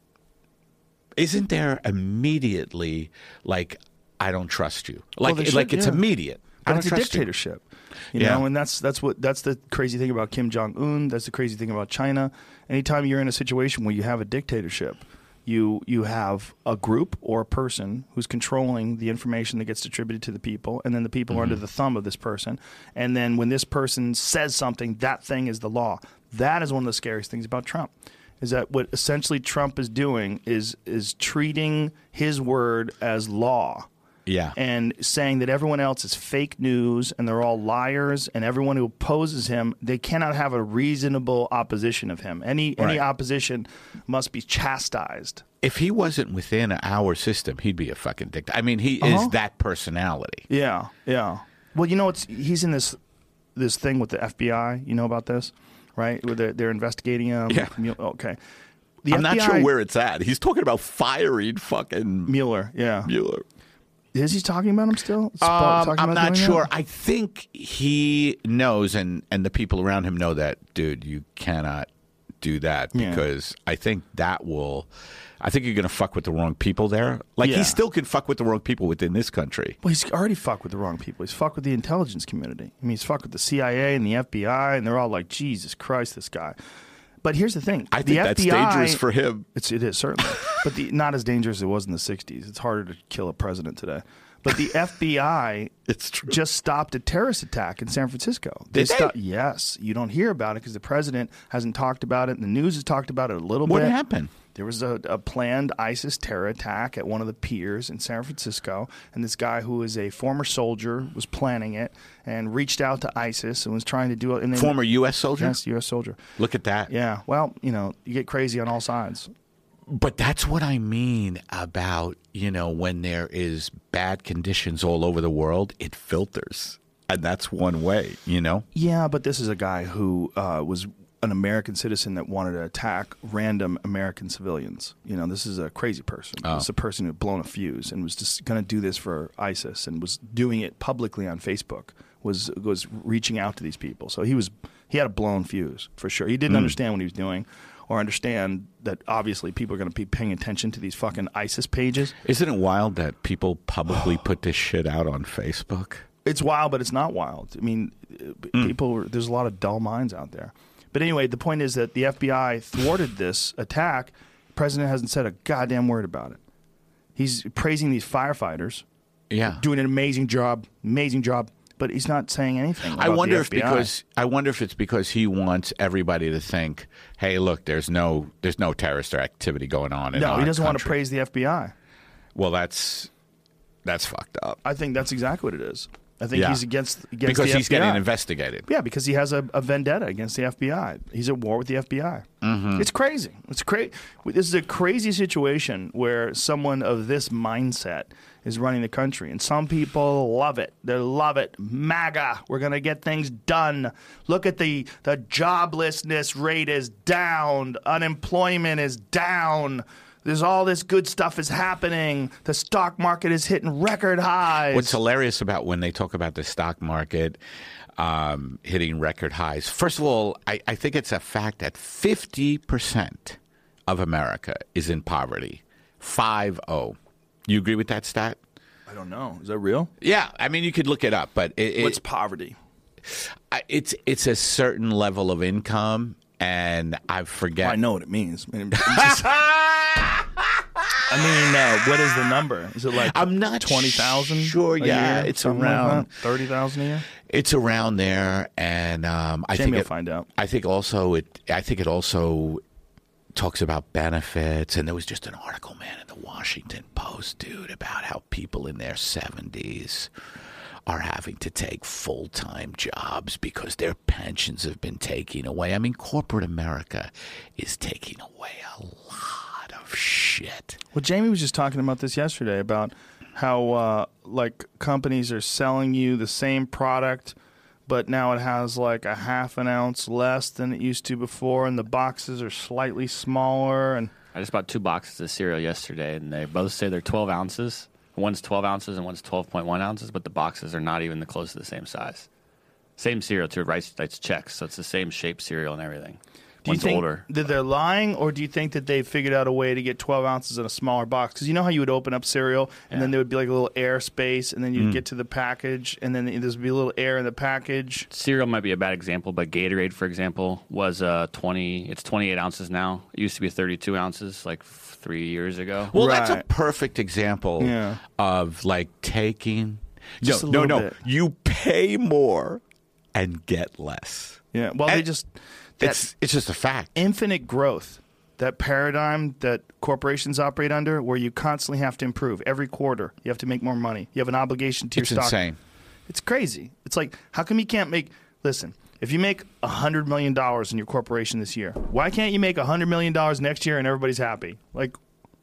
isn't there immediately like, "I don't trust you"? Like, well, should, like it's yeah. immediate. But I don't it's a trust dictatorship. You, you yeah. know, and that's that's what that's the crazy thing about Kim Jong Un. That's the crazy thing about China. Anytime you're in a situation where you have a dictatorship. You you have a group or a person who's controlling the information that gets distributed to the people, and then the people mm-hmm. are under the thumb of this person. And then when this person says something, that thing is the law. That is one of the scariest things about Trump, is that what essentially Trump is doing is is treating his word as law. Yeah. And saying that everyone else is fake news and they're all liars, and everyone who opposes him, they cannot have a reasonable opposition of him. Any right. any opposition must be chastised. If he wasn't within our system, he'd be a fucking dictator. I mean, he uh-huh. is that personality. Yeah, yeah. Well, you know, it's he's in this this thing with the F B I. You know about this, right? Where they're, they're investigating him. Yeah. Okay. The I'm F B I, not sure where it's at. He's talking about firing fucking Mueller. Yeah. Mueller. Is he talking about him still? Um, I'm not sure. That? I think he knows, and, and the people around him know that, dude, you cannot do that because yeah. I think that will – I think you're going to fuck with the wrong people there. Like, yeah. he still can fuck with the wrong people within this country. Well, he's already fucked with the wrong people. He's fucked with the intelligence community. I mean, he's fucked with the C I A and the F B I, and they're all like, Jesus Christ, this guy. But here's the thing. I the think F B I, that's dangerous for him. It's, it is, certainly. But the, not as dangerous as it was in the sixties. It's harder to kill a president today. But the F B I it's true. just stopped a terrorist attack in San Francisco. They Did sto- they? Yes. You don't hear about it because the president hasn't talked about it, and the news has talked about it a little what bit. What happened? There was a, a planned ISIS terror attack at one of the piers in San Francisco, and this guy who is a former soldier was planning it and reached out to ISIS and was trying to do it. And former U S soldier? Yes, U S soldier. Look at that. Yeah. Well, you know, you get crazy on all sides. But that's what I mean about, you know, when there is bad conditions all over the world, it filters. And that's one way, you know? Yeah, but this is a guy who uh, was an American citizen that wanted to attack random American civilians. You know, this is a crazy person. Oh. This is a person who had blown a fuse and was just going to do this for ISIS and was doing it publicly on Facebook, was was reaching out to these people. So he was he had a blown fuse for sure. He didn't mm. understand what he was doing or understand that obviously people are going to be paying attention to these fucking ISIS pages. Isn't it wild that people publicly put this shit out on Facebook? It's wild, but it's not wild. I mean, mm. people, there's a lot of dull minds out there. But anyway, the point is that the F B I thwarted this attack. The president hasn't said a goddamn word about it. He's praising these firefighters. Yeah. Doing an amazing job, amazing job. But he's not saying anything about I wonder the if F B I. because I wonder if it's because he wants everybody to think, "Hey, look, there's no there's no terrorist activity going on in No, our he doesn't country. want to praise the F B I. Well, that's that's fucked up. I think that's exactly what it is. I think yeah. he's against, against because the he's F B I. getting investigated. Yeah, because he has a, a vendetta against the F B I. He's at war with the F B I. Mm-hmm. It's crazy. It's crazy. This is a crazy situation where someone of this mindset is running the country, and some people love it. They love it. MAGA. We're going to get things done. Look at the the joblessness rate is down. Unemployment is down. There's all this good stuff is happening. The stock market is hitting record highs. What's hilarious about when they talk about the stock market um, hitting record highs, first of all, I, I think it's a fact that fifty percent of America is in poverty. five oh. You agree with that stat? I don't know. Is that real? Yeah, I mean, you could look it up, but it, What's it, poverty? it's it's a certain level of income, and I forget. Well, I know what it means. I mean, just, I mean uh, what is the number? Is it like I'm not twenty thousand? Sure, yeah, year? it's Something around like thirty thousand a year. It's around there, and um, I Jamie think will it, find out. I think also it. I think it also talks about benefits, and there was just an article, man, in the Washington Post, dude, about how people in their seventies are having to take full-time jobs because their pensions have been taken away. I mean, corporate America is taking away a lot of shit. Well, Jamie was just talking about this yesterday about how uh, like companies are selling you the same product, but now it has like a half an ounce less than it used to before, and the boxes are slightly smaller. And I just bought two boxes of cereal yesterday, and they both say they're twelve ounces. One's twelve ounces and one's twelve point one ounces, but the boxes are not even the close to the same size. Same cereal, too. Rice It's Chex, so it's the same shape cereal and everything. do you One's think older. that they're lying, or do you think that they figured out a way to get twelve ounces in a smaller box? Because you know how you would open up cereal, and Yeah. then there would be like a little air space, and then you'd get to the package, and then there would be a little air in the package. Cereal might be a bad example, but Gatorade, for example, was uh, twenty. It's twenty-eight ounces now. It used to be thirty-two ounces like f- three years ago. Well, that's a Right. perfect example Yeah. of like taking. Just no, a no, little no. bit. You pay more and get less. Yeah, well, they And just that It's it's just a fact. infinite growth, that paradigm that corporations operate under, where you constantly have to improve every quarter. You have to make more money. You have an obligation to It's your stock. insane. It's crazy. It's like, how come you can't make? Listen, if you make a hundred million dollars in your corporation this year, why can't you make a hundred million dollars next year and everybody's happy? Like,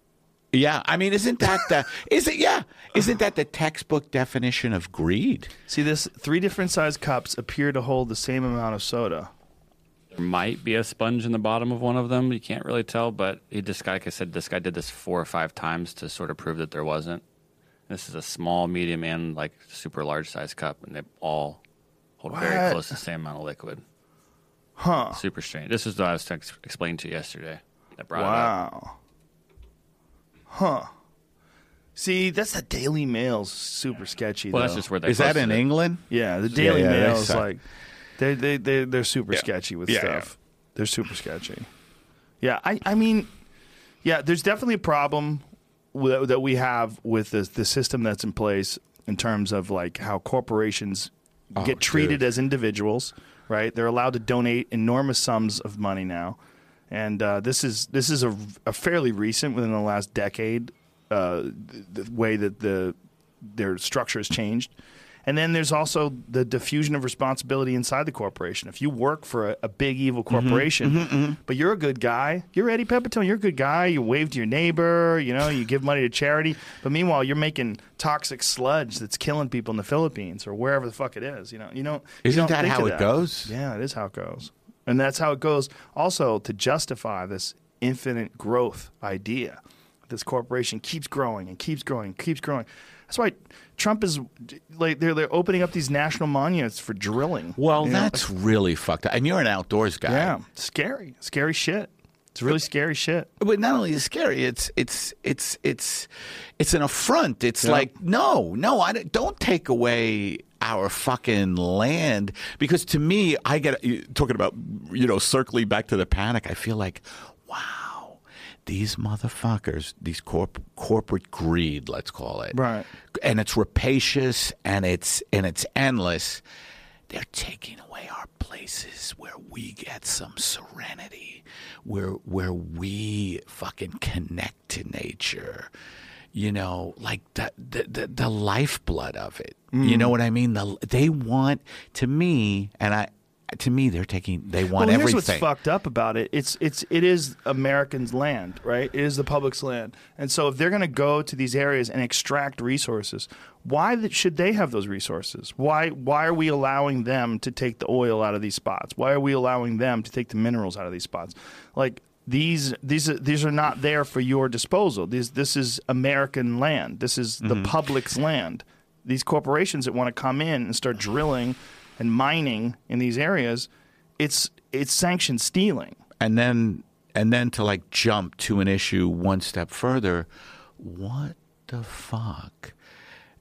Yeah, I mean, isn't that the is it? Yeah, isn't that the textbook definition of greed? see, this three different size cups appear to hold the same amount of soda. There might be a sponge in the bottom of one of them. You can't really tell, but he just, like I said, this guy did this four or five times to sort of prove that there wasn't. This is a small, medium, and like super large size cup, and they all hold What? very close to the same amount of liquid. Huh? Super strange. This is what I was trying to ex- explain to you yesterday. I brought it up. Wow. Huh. See, that's the Daily Mail's super sketchy. Well, though. that's just where they Is that posted in it. England? Yeah, the Daily yeah, they Mail is suck. like they they they they're super Yeah. sketchy with Yeah, stuff. They're super sketchy. Yeah, I I mean, yeah, there's definitely a problem w- that we have with the the system that's in place in terms of like how corporations Oh, get treated dude. as individuals. Right? They're allowed to donate enormous sums of money now, and uh, this is this is a, a fairly recent, within the last decade, uh, the, the way that the their structure has changed. And then there's also the diffusion of responsibility inside the corporation. If you work for a, a big evil corporation, but you're a good guy, you're Eddie Pepitone, you're a good guy, you wave to your neighbor, you know, you give money to charity, but meanwhile you're making toxic sludge that's killing people in the Philippines or wherever the fuck it is. You know, you don't. you Isn't don't that think how of it that. goes? Yeah, it is how it goes, and that's how it goes. Also, to justify this infinite growth idea, this corporation keeps growing and keeps growing, keeps growing. That's why Trump is like they're they're opening up these national monuments for drilling. Well, you know? that's really fucked up. And you're an outdoors guy. yeah, scary, scary shit. It's really scary shit. But not only is it scary, it's it's it's it's it's an affront. It's Yeah. like no, no, I don't, don't take away our fucking land, because to me, I get you- talking about you know circling back to the panic. I feel like, wow, these motherfuckers, these corp- corporate greed, let's call it, Right. and it's rapacious and it's and it's endless. They're taking away our places where we get some serenity, where where we fucking connect to nature. You know, like the the the, the lifeblood of it. You know what I mean? The, they want to me, and I to me, they're taking. They want Well, here's everything. what's fucked up about it. It's it's it is Americans' land, right? It is the public's land, and so if they're going to go to these areas and extract resources, why th- should they have those resources? Why why are we allowing them to take the oil out of these spots? Why are we allowing them to take the minerals out of these spots? Like these these are, these are not there for your disposal. These this is American land. This is the public's land. These corporations that want to come in and start drilling and mining in these areas, it's it's sanctioned stealing. and then and then to like jump to an issue one step further, what the fuck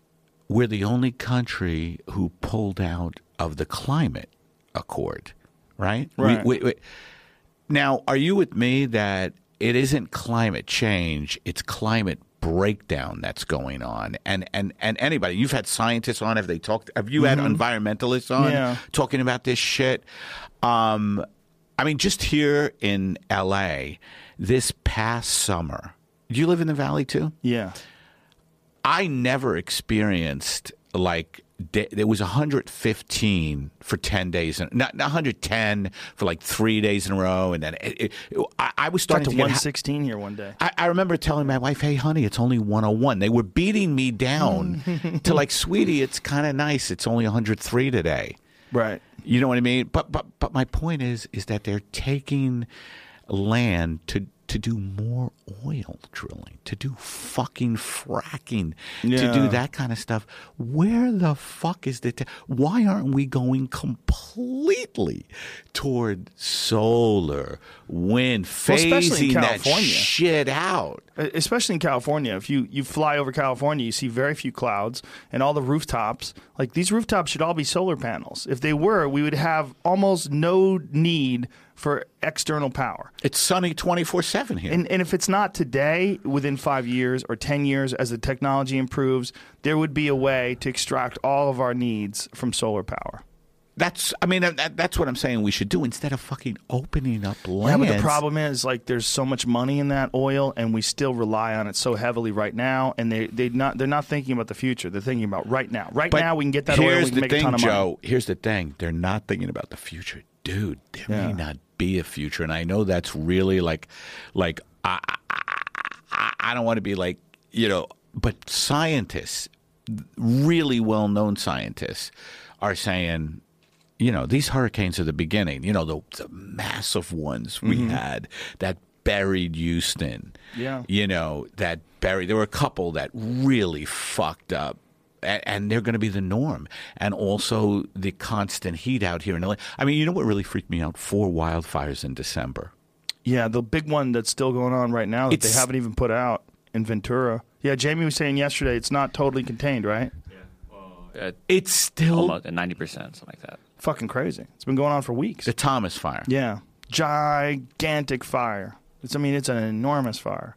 we're the only country who pulled out of the climate accord, right? Right. We, we, we, now, are you with me that it isn't climate change, it's climate breakdown that's going on? And and and anybody, you've had scientists on, have they talked, have you had environmentalists on Yeah. talking about this shit? Um, I mean, just here in L A, this past summer, do you live in the Valley too? Yeah. I never experienced like da- there was one hundred fifteen for ten days, and not, not one hundred ten for like three days in a row, and then it, it, I, I was Got starting to to get. one ha- sixteen here one day. I, I remember telling my wife, "Hey, honey, it's only one oh one." They were beating me down to like, "Sweetie, it's kind of nice. It's only one hundred three today." Right. You know what I mean? But but but my point is is that they're taking land to to do more oil drilling, to do fucking fracking, to Yeah. do that kind of stuff. Where the fuck is the? Te- Why aren't we going completely toward solar, wind, Well, especially in phasing that California. shit out? Especially in California, if you, you fly over California, you see very few clouds, and all the rooftops, like these rooftops should all be solar panels. If they were, we would have almost no need for external power. It's sunny twenty-four seven here. And, and if it's not today, within five years or ten years, as the technology improves, there would be a way to extract all of our needs from solar power. That's, I mean, that, that's what I'm saying we should do instead of fucking opening up Yeah, land. but the problem is, like, there's so much money in that oil, and we still rely on it so heavily right now. And they they not they're not thinking about the future. They're thinking about right now. Right But now, we can get that oil. here's We can the make thing, a ton of Joe. money. Here's the thing. They're not thinking about the future. Dude, there may Yeah. not be a future. And I know that's really like, like I, I, I, I don't want to be like, you know, but scientists, really well-known scientists, are saying, you know, these hurricanes are the beginning. You know, the, the massive ones we had that buried Houston. Yeah. You know, that buried. There were a couple that really fucked up. A- And they're going to be the norm. And also the constant heat out here in L A. I mean, you know what really freaked me out? Four wildfires in December. Yeah, the big one that's still going on right now that It's- they haven't even put out in Ventura. Yeah, Jamie was saying yesterday it's not totally contained, right? Uh, It's still almost at ninety percent, something like that. Fucking crazy. It's been going on for weeks. the Thomas fire. Yeah, gigantic fire. It's I mean, it's an enormous fire.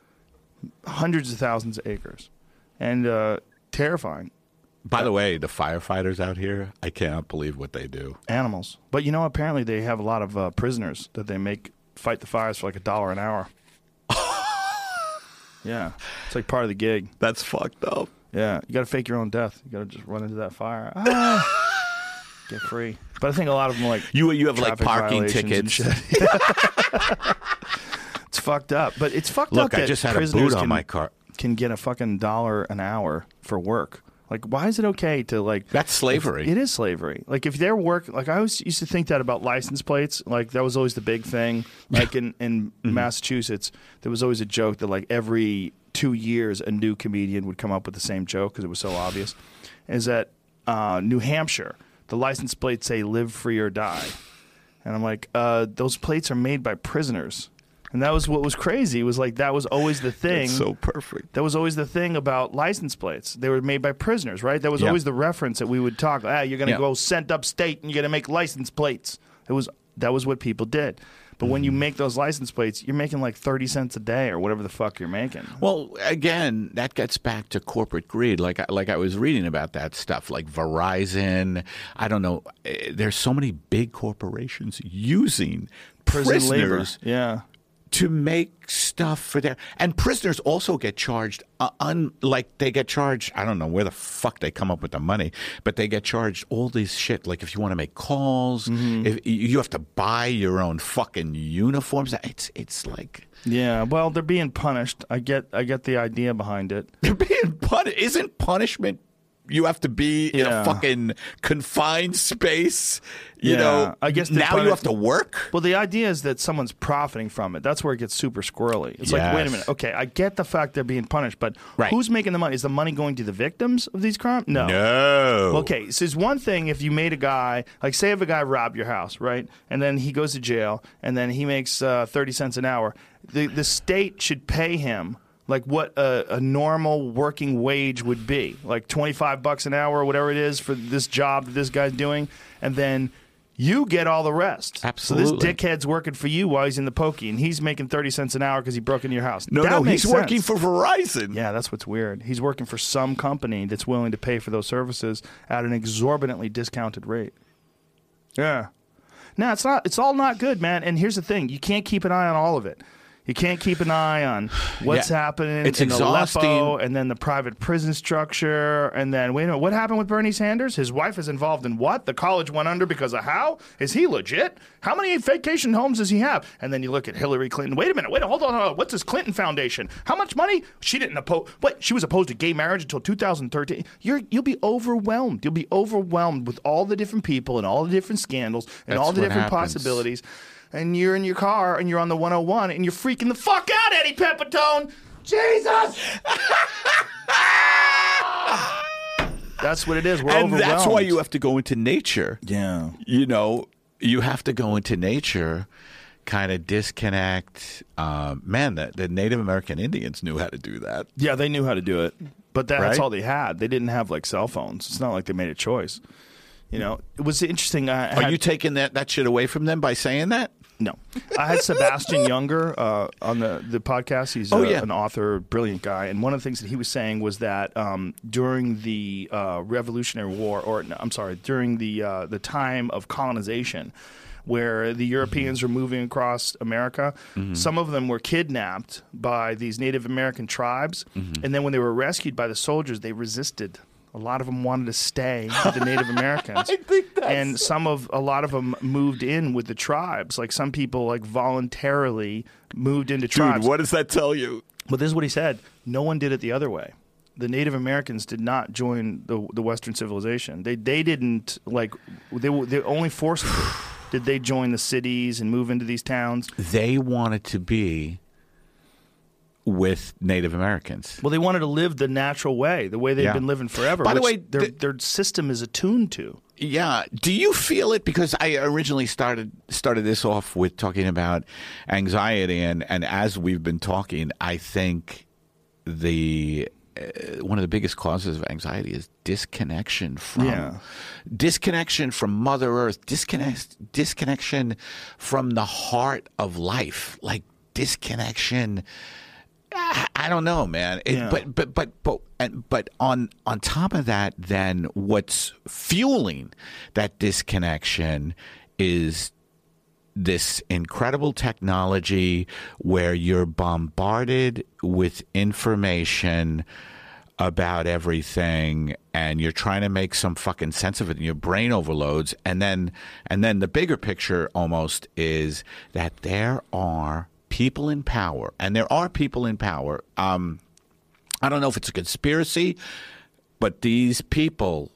Hundreds of thousands of acres, and uh, terrifying. By the way, the firefighters out here, I cannot believe what they do. Animals. But you know, apparently they have a lot of uh, prisoners that they make fight the fires for like a dollar an hour. Yeah, it's like part of the gig. That's fucked up. Yeah, you got to fake your own death. You got to just run into that fire. Ah, get free. But I think a lot of them like You you have like traffic parking violations and tickets. shit. It's fucked up. But it's fucked up Look, that I just had a prisoners boot on can, my car. can get a fucking dollar an hour for work. Like, why is it okay to like? That's slavery. It is slavery. Like, if their work, like I always used to think that about license plates. Like that was always the big thing. Like in in Mm-hmm. Massachusetts, there was always a joke that like every two years a new comedian would come up with the same joke because it was so obvious. Is that uh, New Hampshire? The license plates say "Live free or die," and I'm like, uh, those plates are made by prisoners. And that was what was crazy. Was like that was always the thing. That's so perfect. That was always the thing about license plates. They were made by prisoners, right? That was Yeah. always the reference that we would talk. Ah, you're going to Yeah. go sent upstate and you're going to make license plates. It was that was what people did. But when you make those license plates, you're making like thirty cents a day or whatever the fuck you're making. Well, again, that gets back to corporate greed. Like, I- like I was reading about that stuff, like Verizon. I don't know. eh, There's so many big corporations using Prison labor. prisoners Yeah. to make stuff for their, and prisoners also get charged. Uh, un, like they get charged. I don't know where the fuck they come up with the money, but they get charged all this shit. Like if you want to make calls, if you have to buy your own fucking uniforms. It's it's like. Yeah, well, they're being punished. I get I get the idea behind it. They're being punished. Isn't punishment? You have to be in Yeah. a fucking confined space. You Yeah, know. I guess they now punish- you have to work. Well, the idea is that someone's profiting from it. That's where it gets super squirrely. It's like, wait a Yes. minute. Okay, I get the fact they're being punished, but Right. who's making the money? Is the money going to the victims of these crimes? No. No. Okay, so it's one thing if you made a guy, like say if a guy robbed your house, right? And then he goes to jail and then he makes uh, thirty cents an hour. The, the state should pay him like what a, a normal working wage would be, like twenty-five bucks an hour or whatever it is for this job that this guy's doing, and then you get all the rest. Absolutely. So this dickhead's working for you while he's in the pokey, and he's making thirty cents an hour because he broke into your house. No, that no, makes he's working sense. for Verizon. Yeah, that's what's weird. He's working for some company that's willing to pay for those services at an exorbitantly discounted rate. Yeah. No, it's not. It's all not good, man. And here's the thing: you can't keep an eye on all of it. You can't keep an eye on what's Yeah. happening It's in exhausting. Aleppo, and then the private prison structure, and then wait a minute, what happened with Bernie Sanders? His wife is involved in what? The college went under because of how? Is he legit? How many vacation homes does he have? And then you look at Hillary Clinton. Wait a minute, wait, hold on, hold on. What's his Clinton Foundation? How much money? She didn't oppose. What? She was opposed to gay marriage until two thousand thirteen. You're you'll be overwhelmed. You'll be overwhelmed with all the different people and all the different scandals and That's all the what different happens. possibilities. And you're in your car and you're on the one oh one and you're freaking the fuck out, Eddie Pepitone. Jesus! That's what it is. We're And overwhelmed. that's why you have to go into nature. Yeah. You know, you have to go into nature, kind of disconnect. Um, man, the, the Native American Indians knew how to do that. Yeah, they knew how to do it. But that's Right? all they had. They didn't have like cell phones. It's not like they made a choice. You know, it was interesting. I Are had- you taking that, that shit away from them by saying that? No. I had Sebastian Younger uh, on the, the podcast. He's Oh, uh, yeah. an author, brilliant guy. And one of the things that he was saying was that um, during the uh, Revolutionary War, or no, I'm sorry, during the uh, the time of colonization, where the Europeans were moving across America, some of them were kidnapped by these Native American tribes. And then when they were rescued by the soldiers, they resisted. A lot of them wanted to stay with the Native Americans. I think that's and some of a lot of them moved in with the tribes. Like some people like voluntarily moved into tribes. Dude, what does that tell you? But this is what he said. No one did it the other way. The Native Americans did not join the the Western civilization. They they didn't like they were they only forcibly did they join the cities and move into these towns. They wanted to be with Native Americans. Well, they wanted to live the natural way, the way they've Yeah. been living forever. By the which way, their the- their system is attuned to. Yeah. Do you feel it? Because I originally started started this off with talking about anxiety, and, and as we've been talking, I think the uh, one of the biggest causes of anxiety is disconnection from Yeah. disconnection from Mother Earth, disconnect disconnection from the heart of life, like disconnection. I I don't know, man. It, Yeah. But but but but and but on on top of that, then what's fueling that disconnection is this incredible technology where you're bombarded with information about everything and you're trying to make some fucking sense of it and your brain overloads, and then and then the bigger picture almost is that there are people in power, and there are people in power. Um, I don't know if it's a conspiracy, but these people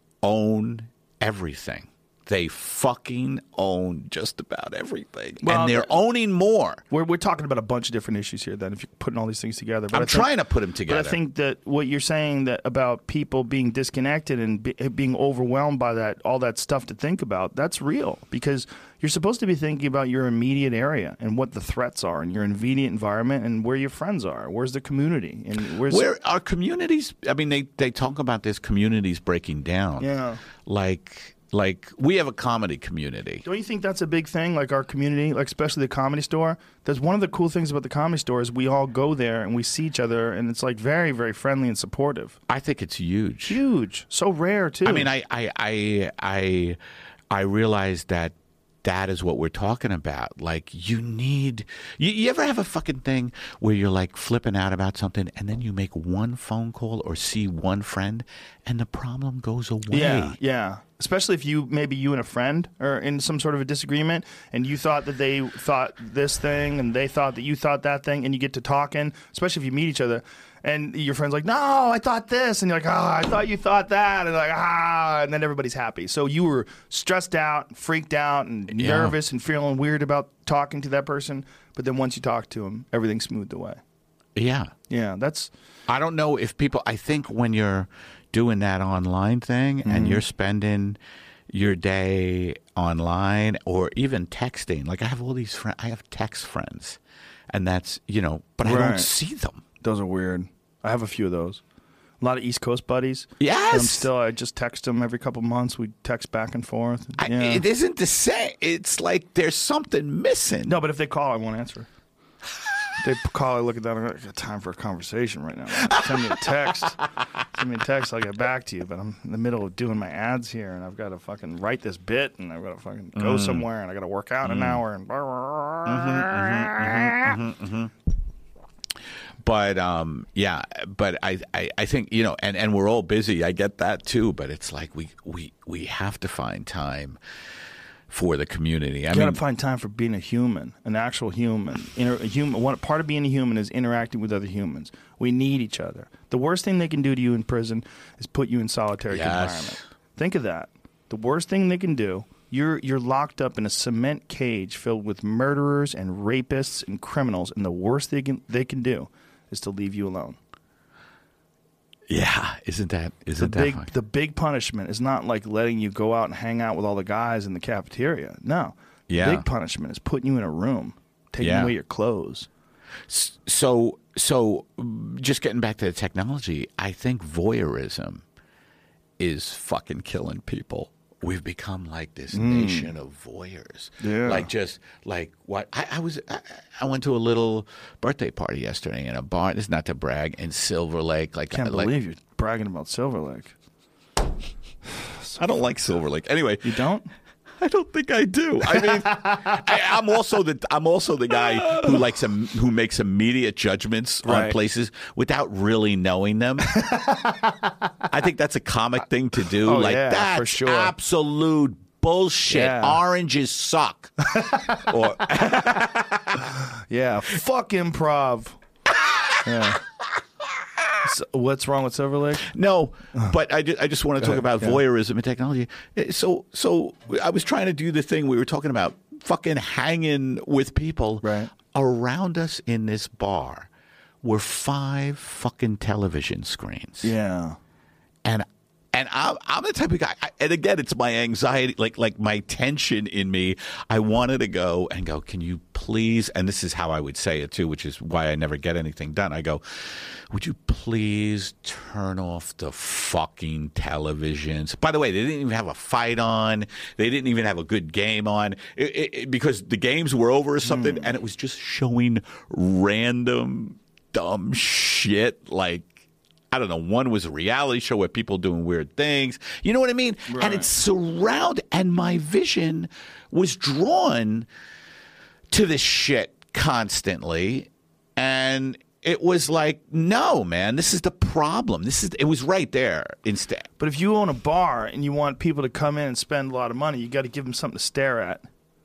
own everything. They fucking own just about everything, Well, and they're the- owning more. We're we're talking about a bunch of different issues here. Then, if you're putting all these things together, but I'm I think- trying to put them together. But I think that what you're saying that about people being disconnected and be, being overwhelmed by that, all that stuff to think about, that's real because you're supposed to be thinking about your immediate area and what the threats are and your immediate environment and where your friends are. Where's the community and where's Where are communities? I mean, they, they talk about this communities breaking down. Yeah. Like like we have a comedy community. Don't you think that's a big thing, like our community, like especially the Comedy Store? That's one of the cool things about the Comedy Store is we all go there and we see each other, and it's like very, very friendly and supportive. I think it's huge. Huge, so rare too. I mean, I I I I, I realize that that is what we're talking about. Like, you need. You, you ever have a fucking thing where you're like flipping out about something, and then you make one phone call or see one friend, and the problem goes away. Yeah, yeah. Especially if you maybe you and a friend are in some sort of a disagreement, and you thought that they thought this thing, and they thought that you thought that thing, and you get to talking. Especially if you meet each other, and your friend's like, "No, I thought this," and you're like, "Ah, I thought you thought that," and like, "Ah," and then everybody's happy. So you were stressed out, freaked out, and Yeah. nervous, and feeling weird about talking to that person. But then once you talk to them, everything's smoothed away. Yeah. Yeah, that's I don't know if people. I think when you're doing that online thing Mm-hmm. and you're spending your day online or even texting, like I have all these friends. I have text friends, and that's you know, but I Right. don't see them. Those are weird. I have a few of those. A lot of East Coast buddies. Yes. I'm still, I just text them every couple months. We text back and forth. I, Yeah. it isn't the same. It's like there's something missing. No, but if they call, I won't answer. If they call, I look at that. I got time for a conversation right now. Send me a text. Send me a text. I'll get back to you. But I'm in the middle of doing my ads here, and I've got to fucking write this bit, and I've got to fucking go Mm. somewhere, and I got to work out an hour. And Mm-hmm, mm-hmm, mm-hmm. But um, yeah, but I, I, I think you know, and, and we're all busy. I get that too. But it's like we we, we have to find time for the community. I you mean, got to find time for being a human, an actual human. Inter- a human. One part of being a human is interacting with other humans. We need each other. The worst thing they can do to you in prison is put you in solitary Yes. confinement. Think of that. The worst thing they can do. You're you're locked up in a cement cage filled with murderers and rapists and criminals, and the worst they can they can do is to leave you alone. yeah, isn't that The isn't that big fun? the big punishment is not like letting you go out and hang out with all the guys in the cafeteria. No. Yeah. Big punishment is putting you in a room, taking Yeah. away your clothes. So, so just getting back to the technology, I think voyeurism is fucking killing people. We've become like this nation of voyeurs. Yeah. Like just like what I, I was. I, I went to a little birthday party yesterday in a bar. This is not to brag in Silver Lake. Like Can't like, believe you're bragging about Silver Lake. I don't like Silver Lake. Anyway, You don't? I don't think I do. I mean, I, I'm also the I'm also the guy who likes a, who makes immediate judgments on Right. places without really knowing them. I think that's a comic thing to do. Oh, like yeah, that's for sure. absolute bullshit. Yeah. Oranges suck. or Yeah. Fuck improv. Yeah. So what's wrong with Silver Lake? no, but I just, I just want to talk ahead. about Yeah. voyeurism and technology. So so I was trying to do the thing we were talking about, fucking hanging with people. Right. Around us in this bar were five fucking television screens. Yeah. And and I'm, I'm the type of guy, I, and again, it's my anxiety, like like my tension in me. I wanted to go and go, can you please, and this is how I would say it too, which is why I never get anything done. I go, would you please turn off the fucking televisions? By the way, they didn't even have a fight on. They didn't even have a good game on it, it, it- because the games were over or something, Mm. and it was just showing random dumb shit like, I don't know, one was a reality show where people doing weird things. You know what I mean? Right. And it's surround and my vision was drawn to this shit constantly. And it was like, no, man, this is the problem. This is it was right there instead. But if you own a bar and you want people to come in and spend a lot of money, you got to give them something to stare at.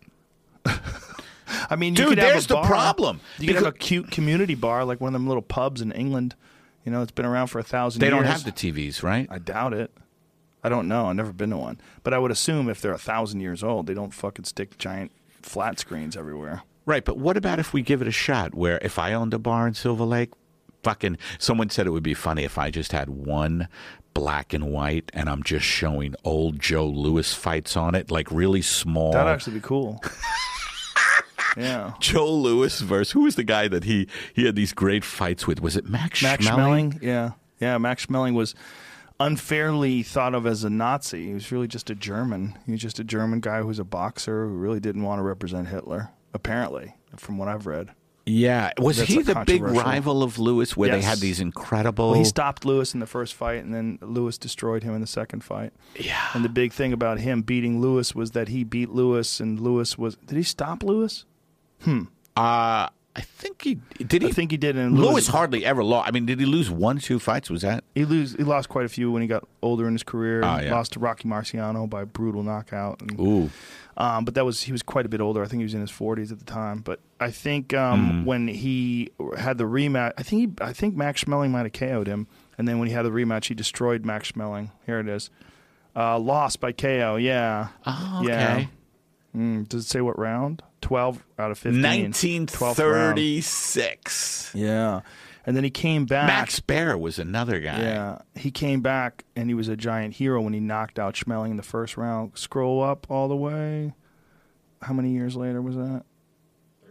I mean, you Dude, could have there's a the bar. problem. You could have a Because- cute community bar like one of them little pubs in England. You know, it's been around for a thousand They years. don't have the T Vs, right? I doubt it. I don't know. I've never been to one. But I would assume if they're a thousand years old, they don't fucking stick giant flat screens everywhere. Right, but what about if we give it a shot where if I owned a bar in Silver Lake, fucking someone said it would be funny if I just had one black and white and I'm just showing old Joe Louis fights on it, like really small. That'd actually be cool. Yeah. Joe Louis versus who was the guy that he he had these great fights with? Was it Max, Max Schmeling? Schmeling? Yeah. Yeah, Max Schmeling was unfairly thought of as a Nazi. He was really just a German. He was just a German guy who was a boxer who really didn't want to represent Hitler, apparently, from what I've read. Yeah, was That's he a the big controversial- rival of Louis where they Yes. had these incredible? Well, he stopped Lewis in the first fight, and then Lewis destroyed him in the second fight. Yeah. And the big thing about him beating Lewis was that he beat Lewis, and Lewis was. Did he stop Lewis? Uh, I think he did. He I think he did. And Lewis Lewis, hardly ever lost. I mean, did he lose one, two fights? Was that? he lose. He lost quite a few when he got older in his career. Oh, He yeah. Lost to Rocky Marciano by brutal knockout. And, Ooh. um, but that was he was quite a bit older. I think he was in his forties at the time. But I think um, when he had the rematch, I think he, I think Max Schmeling might have K O'd him. And then when he had the rematch, he destroyed Max Schmeling. Here it is. Uh, lost by K O. Yeah. Oh, okay. Yeah. Mm, does it say what round? twelve out of fifteen. nineteen twelfth round. thirty-six. Yeah. And then he came back. Max Baer was another guy. Yeah. He came back, and he was a giant hero when he knocked out Schmeling in the first round. Scroll up all the way. How many years later was that?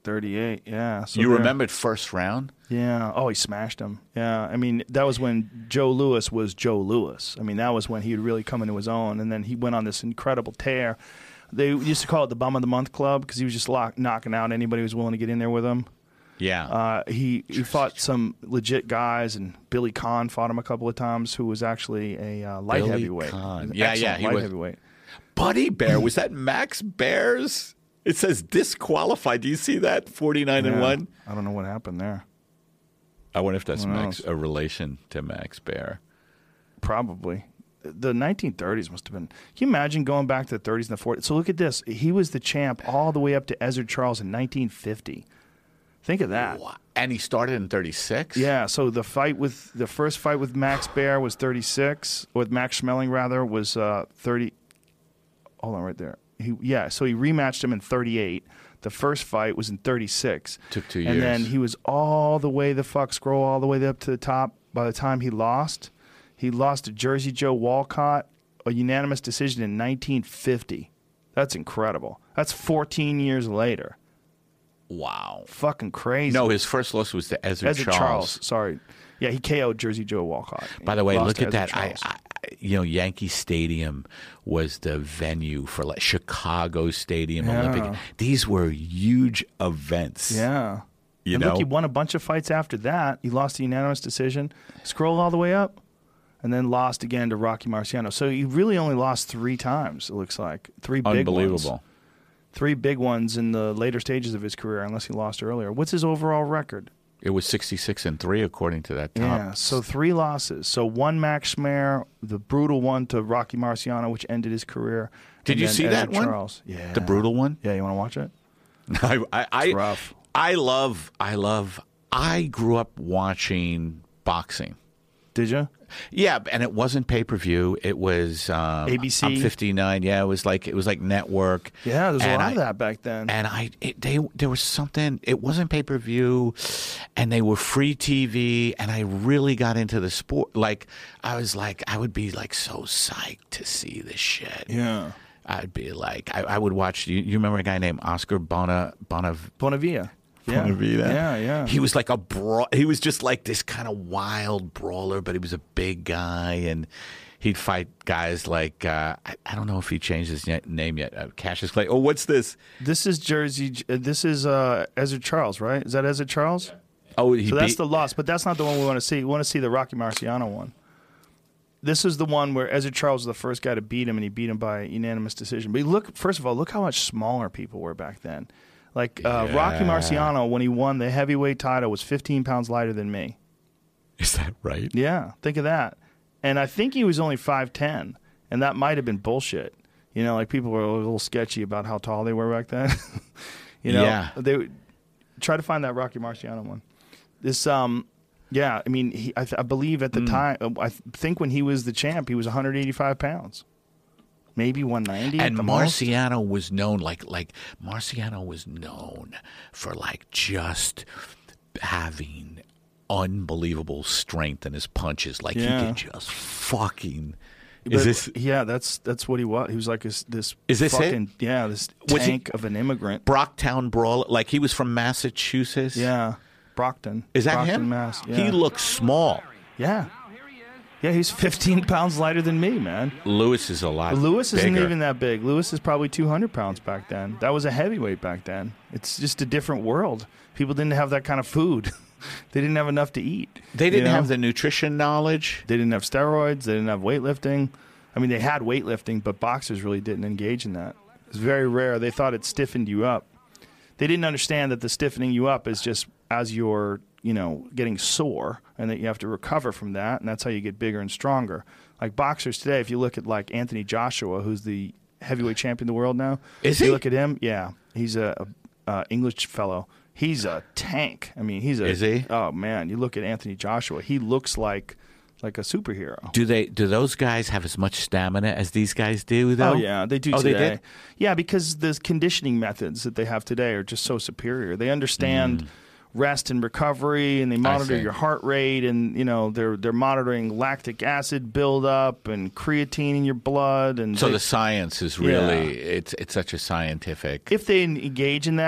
thirty-eight, yeah. So you there- remembered first round? Yeah. Oh, he smashed him. Yeah. I mean, that was when Joe Louis was Joe Louis. I mean, that was when he would really come into his own, and then he went on this incredible tear. They used to call it the Bum of the Month Club because he was just lock, knocking out anybody who was willing to get in there with him. Yeah. Uh, he he fought some legit guys, and Billy Conn fought him a couple of times, who was actually a uh, light Billy heavyweight. Conn. An Yeah, excellent yeah, he light was- heavyweight. Buddy Bear, was that Max Bears? It says disqualified. Do you see that? forty-nine and Yeah. one. I don't know what happened there. I wonder if that's Who Max, knows? a relation to Max Bear. Probably. The nineteen thirties must have been. Can you imagine going back to the thirties and the forties? So look at this. He was the champ all the way up to Ezzard Charles in nineteen fifty. Think of that. Wow. And he started in thirty-six? Yeah, so the fight with the first fight with Max Bear was thirty-six, with Max Schmeling rather was uh, thirty. Hold on, right there. He, yeah, so he rematched him in thirty-eight. The first fight was in thirty-six. Took two And years. then he was all the way the fuck scroll all the way up to the top. By the time he lost, he lost to Jersey Joe Walcott, a unanimous decision in nineteen fifty. That's incredible. That's fourteen years later. Wow. Fucking crazy. No, his first loss was to Ezra, Ezra Charles. Charles. Sorry. Yeah, he K O'd Jersey Joe Walcott. By the way, Lost look to at Ezra that. I, Charles. I, you know, Yankee Stadium was the venue for like Chicago Stadium Yeah. Olympic. These were huge events. Yeah. You and know? look, he won a bunch of fights after that. He lost a unanimous decision, scroll all the way up, and then lost again to Rocky Marciano. So he really only lost three times, it looks like. Three big Unbelievable. ones. Three big ones in the later stages of his career, unless he lost earlier. What's his overall record? It was sixty-six and three according to that top. Yeah, so three losses. So one Max Schmear, the brutal one to Rocky Marciano, which ended his career. Did and you then see Ezra that one? Charles. Yeah. The brutal one? Yeah, you want to watch it? I, I, I, rough. I love, I love, I grew up watching boxing. Did you? Yeah, and it wasn't pay per view. It was um, A B C? I'm fifty-nine. Yeah, it was like it was like network. Yeah, there's a And lot I- of that back then. And I, it, they, there was something. It wasn't pay per view, and they were free T V. And I really got into the sport. Like I was like, I would be like so psyched to see this shit. yeah. I'd be like, I, I would watch. You, you remember a guy named Oscar Bona Bonav? Bonavia. Yeah. Bonavita? Yeah, yeah. He was like a bra- He was just like this kind of wild brawler, but he was a big guy, and he'd fight guys like uh, I, I don't know if he changed his na- name yet. Uh, Cassius Clay. Oh, what's this? This is Jersey. uh, This is uh, Ezra Charles, right? Is that Ezra Charles? Oh, he So that's beat- the loss, but that's not the one we want to see. We want to see the Rocky Marciano one. This is the one where Ezra Charles was the first guy to beat him, and he beat him by unanimous decision. But look, first of all, look how much smaller people were back then. Like uh, Rocky Yeah. Marciano, when he won the heavyweight title, was fifteen pounds lighter than me. Is that right? Yeah, think of that. And I think he was only five ten, and that might have been bullshit. You know, like people were a little sketchy about how tall they were back then. you know, Yeah. they would try to find that Rocky Marciano one. This, um, yeah, I mean, he, I, th- I believe at the time, I th- think when he was the champ, he was one hundred eighty-five pounds, maybe one ninety. And at the most. Marciano was known like like Marciano was known for like just having unbelievable strength in his punches. Like Yeah. he could just fucking. But, Is this yeah, that's that's what he was. He was like this. this Is this it? fucking, Yeah, this Was he- tank of an immigrant. Brocktown Brawler? Like he was from Massachusetts. Yeah, Brockton. Is that Brockton, him? Mass. Yeah. He looks small. Yeah. Yeah, he's fifteen pounds lighter than me, man. Lewis is a lot. Lewis isn't bigger. even that big. Lewis is probably two hundred pounds back then. That was a heavyweight back then. It's just a different world. People didn't have that kind of food. They didn't have enough to eat. They didn't you know? have the nutrition knowledge. They didn't have steroids. They didn't have weightlifting. I mean, they had weightlifting, but boxers really didn't engage in that. It's very rare. They thought it stiffened you up. They didn't understand that the stiffening you up is just as you're, you know, getting sore, and that you have to recover from that, and that's how you get bigger and stronger. Like boxers today, if you look at like Anthony Joshua, who's the heavyweight champion of the world now, Is if he? you look at him, yeah, he's a, a, a English fellow. He's a tank. I mean, he's a. Is he? Oh man, you look at Anthony Joshua. He looks like like a superhero. Do they? Do those guys have as much stamina as these guys do? Though. Oh yeah, they do Oh, they today. did? Yeah, because the conditioning methods that they have today are just so superior. They understand rest and recovery, and they monitor see. your heart rate, and you know they're they're monitoring lactic acid buildup and creatine in your blood, and So they- the science is really it's it's such a scientific. if they engage in that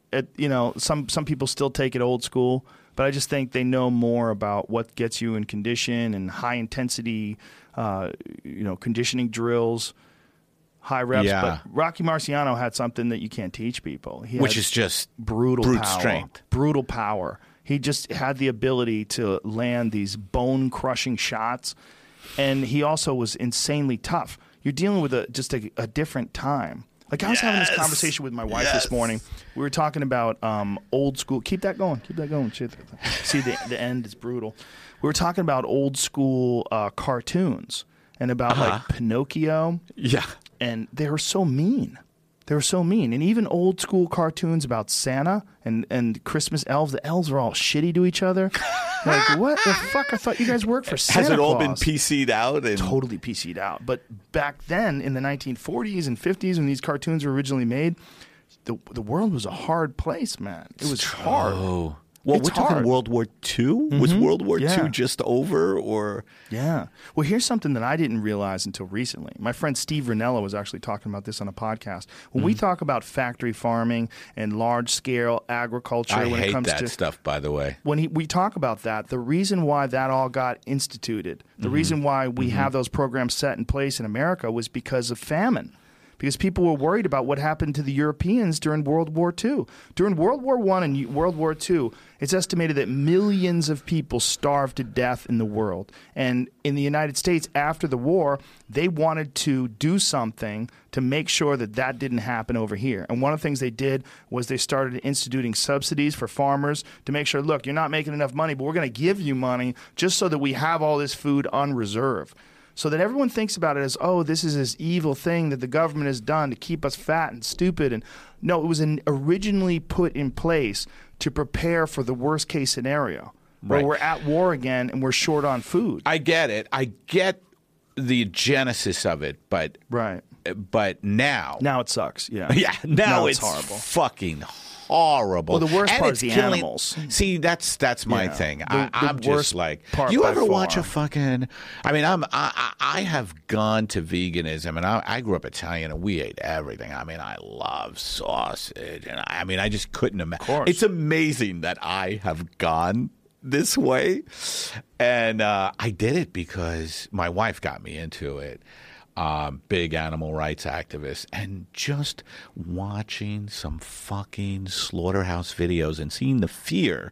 it, you know, some some people still take it old school, but I just think they know more about what gets you in condition and high intensity, uh, you know, conditioning drills, high reps. Yeah. But Rocky Marciano had something that you can't teach people. He Which had is just brutal brute power, strength. brutal power. He just had the ability to land these bone crushing shots, and he also was insanely tough. You're dealing with a just a, a different time. Like I was having this Yes. conversation with my wife Yes. this morning. We were talking about um, old school. Keep that going. Keep that going. Shit. See, the the end is brutal. We were talking about old school uh, cartoons and about Uh-huh. like Pinocchio, yeah. and they were so mean. They were so mean. And even old school cartoons about Santa and, and Christmas elves, the elves are all shitty to each other. Like, what the fuck? I thought you guys worked for Santa Has it all been Claus. P C'd out? And Totally P C'd out. But back then, in the nineteen forties and fifties, when these cartoons were originally made, the the world was a hard place, man. It was hard. Oh. Well, It's we're talking hard. World War Two? Was World War Yeah. Two just over, or Yeah. Well, here's something that I didn't realize until recently. My friend Steve Ranella was actually talking about this on a podcast. When Mm-hmm. we talk about factory farming and large scale agriculture, I when it hate comes that to stuff, by the way. when he, we talk about that, the reason why that all got instituted, the Mm-hmm. reason why we have those programs set in place in America was because of famine. Because people were worried about what happened to the Europeans during World War Two. During World War One and World War Two, it's estimated that millions of people starved to death in the world. And in the United States, after the war, they wanted to do something to make sure that that didn't happen over here. And one of the things they did was they started instituting subsidies for farmers to make sure, look, you're not making enough money, but we're going to give you money just so that we have all this food on reserve. So that everyone thinks about it as, oh, this is this evil thing that the government has done to keep us fat and stupid. And no, it was an originally put in place to prepare for the worst case scenario, where Right. we're at war again and we're short on food. I get it. I get the genesis of it, but Right. but now, Now it sucks. Yeah. yeah, now, Now it's, it's horrible. fucking horrible. Well, the worst And part it's is the killing- animals. See, that's that's my Yeah. thing. The- I, the I'm just worst like, part you by ever watch far. a fucking? I mean, I'm I I I have gone to veganism, and I, I grew up Italian, and we ate everything. I mean, I love sausage, and I, I mean, I just couldn't imagine. course. It's amazing that I have gone this way, and uh, I did it because my wife got me into it. Um, big animal rights activist, and just watching some fucking slaughterhouse videos and seeing the fear.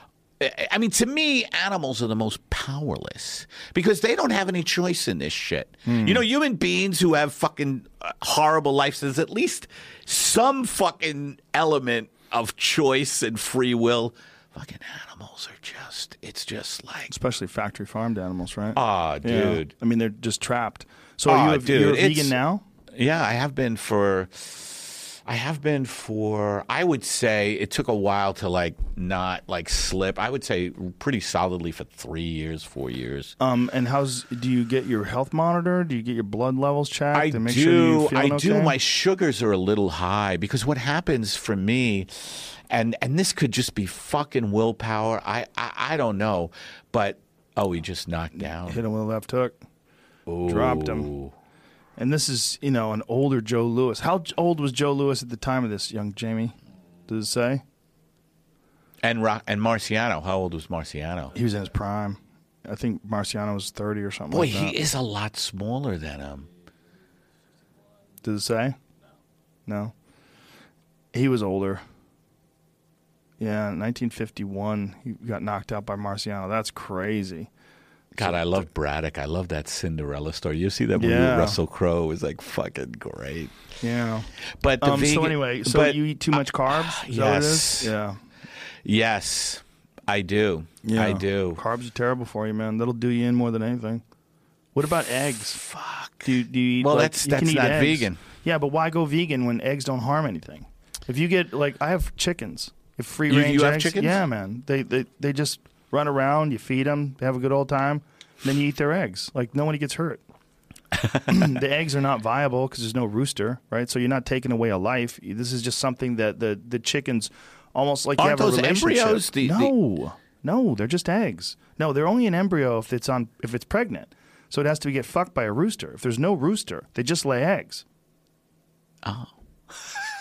I I mean, to me, animals are the most powerless because they don't have any choice in this shit. You know, human beings who have fucking uh, horrible lives, there's at least some fucking element of choice and free will. Fucking animals are just, it's just like, Especially factory farmed animals, right? ah, Yeah. dude. I mean, they're just trapped. So Aw, are you a, dude, you're a it's- vegan now? Yeah, I have been for. I have been for. I would say it took a while to like not like slip. I would say pretty solidly for three years, four years. Um, and how's do you get your health monitored? Do you get your blood levels checked? I and make do. Sure you're feeling I do. okay? My sugars are a little high because what happens for me, and and this could just be fucking willpower. I I, I don't know, but oh, he just knocked down. Hit him with a left hook. Dropped him. Ooh. And this is, you know, an older Joe Louis. How j- old was Joe Louis at the time of this, young Jamie? Does it say? And Ro- and Marciano. How old was Marciano? He was in his prime. I think Marciano was thirty or something Boy, like that. he is a lot smaller than him. Does it say? No. He was older. Yeah, in nineteen fifty-one, he got knocked out by Marciano. That's crazy. God, I love Braddock. I love that Cinderella story. You see that movie Yeah. with Russell Crowe? It was like fucking great. Yeah. But the Um, vegan, so anyway, so but- you eat too much carbs? Is that what it yes. is? Yeah. yes, I do. Yeah. I do. Carbs are terrible for you, man. That'll do you in more than anything. What about eggs? Fuck. Do you, do you eat? Well, like, that's- you can that's eat not eggs. vegan. Yeah, but why go vegan when eggs don't harm anything? If you get like, I have chickens. If free You- range you have eggs, chickens? yeah, man. They, they they just run around. You feed them. They have a good old time. Then you eat their eggs. Like nobody gets hurt. The eggs are not viable because there's no rooster, right? So you're not taking away a life. This is just something that the the chickens almost like Aren't you have those a relationship. embryos the- the- no, no, they're just eggs. No, they're only an embryo if it's on if it's pregnant. So it has to get fucked by a rooster. If there's no rooster, they just lay eggs. Oh.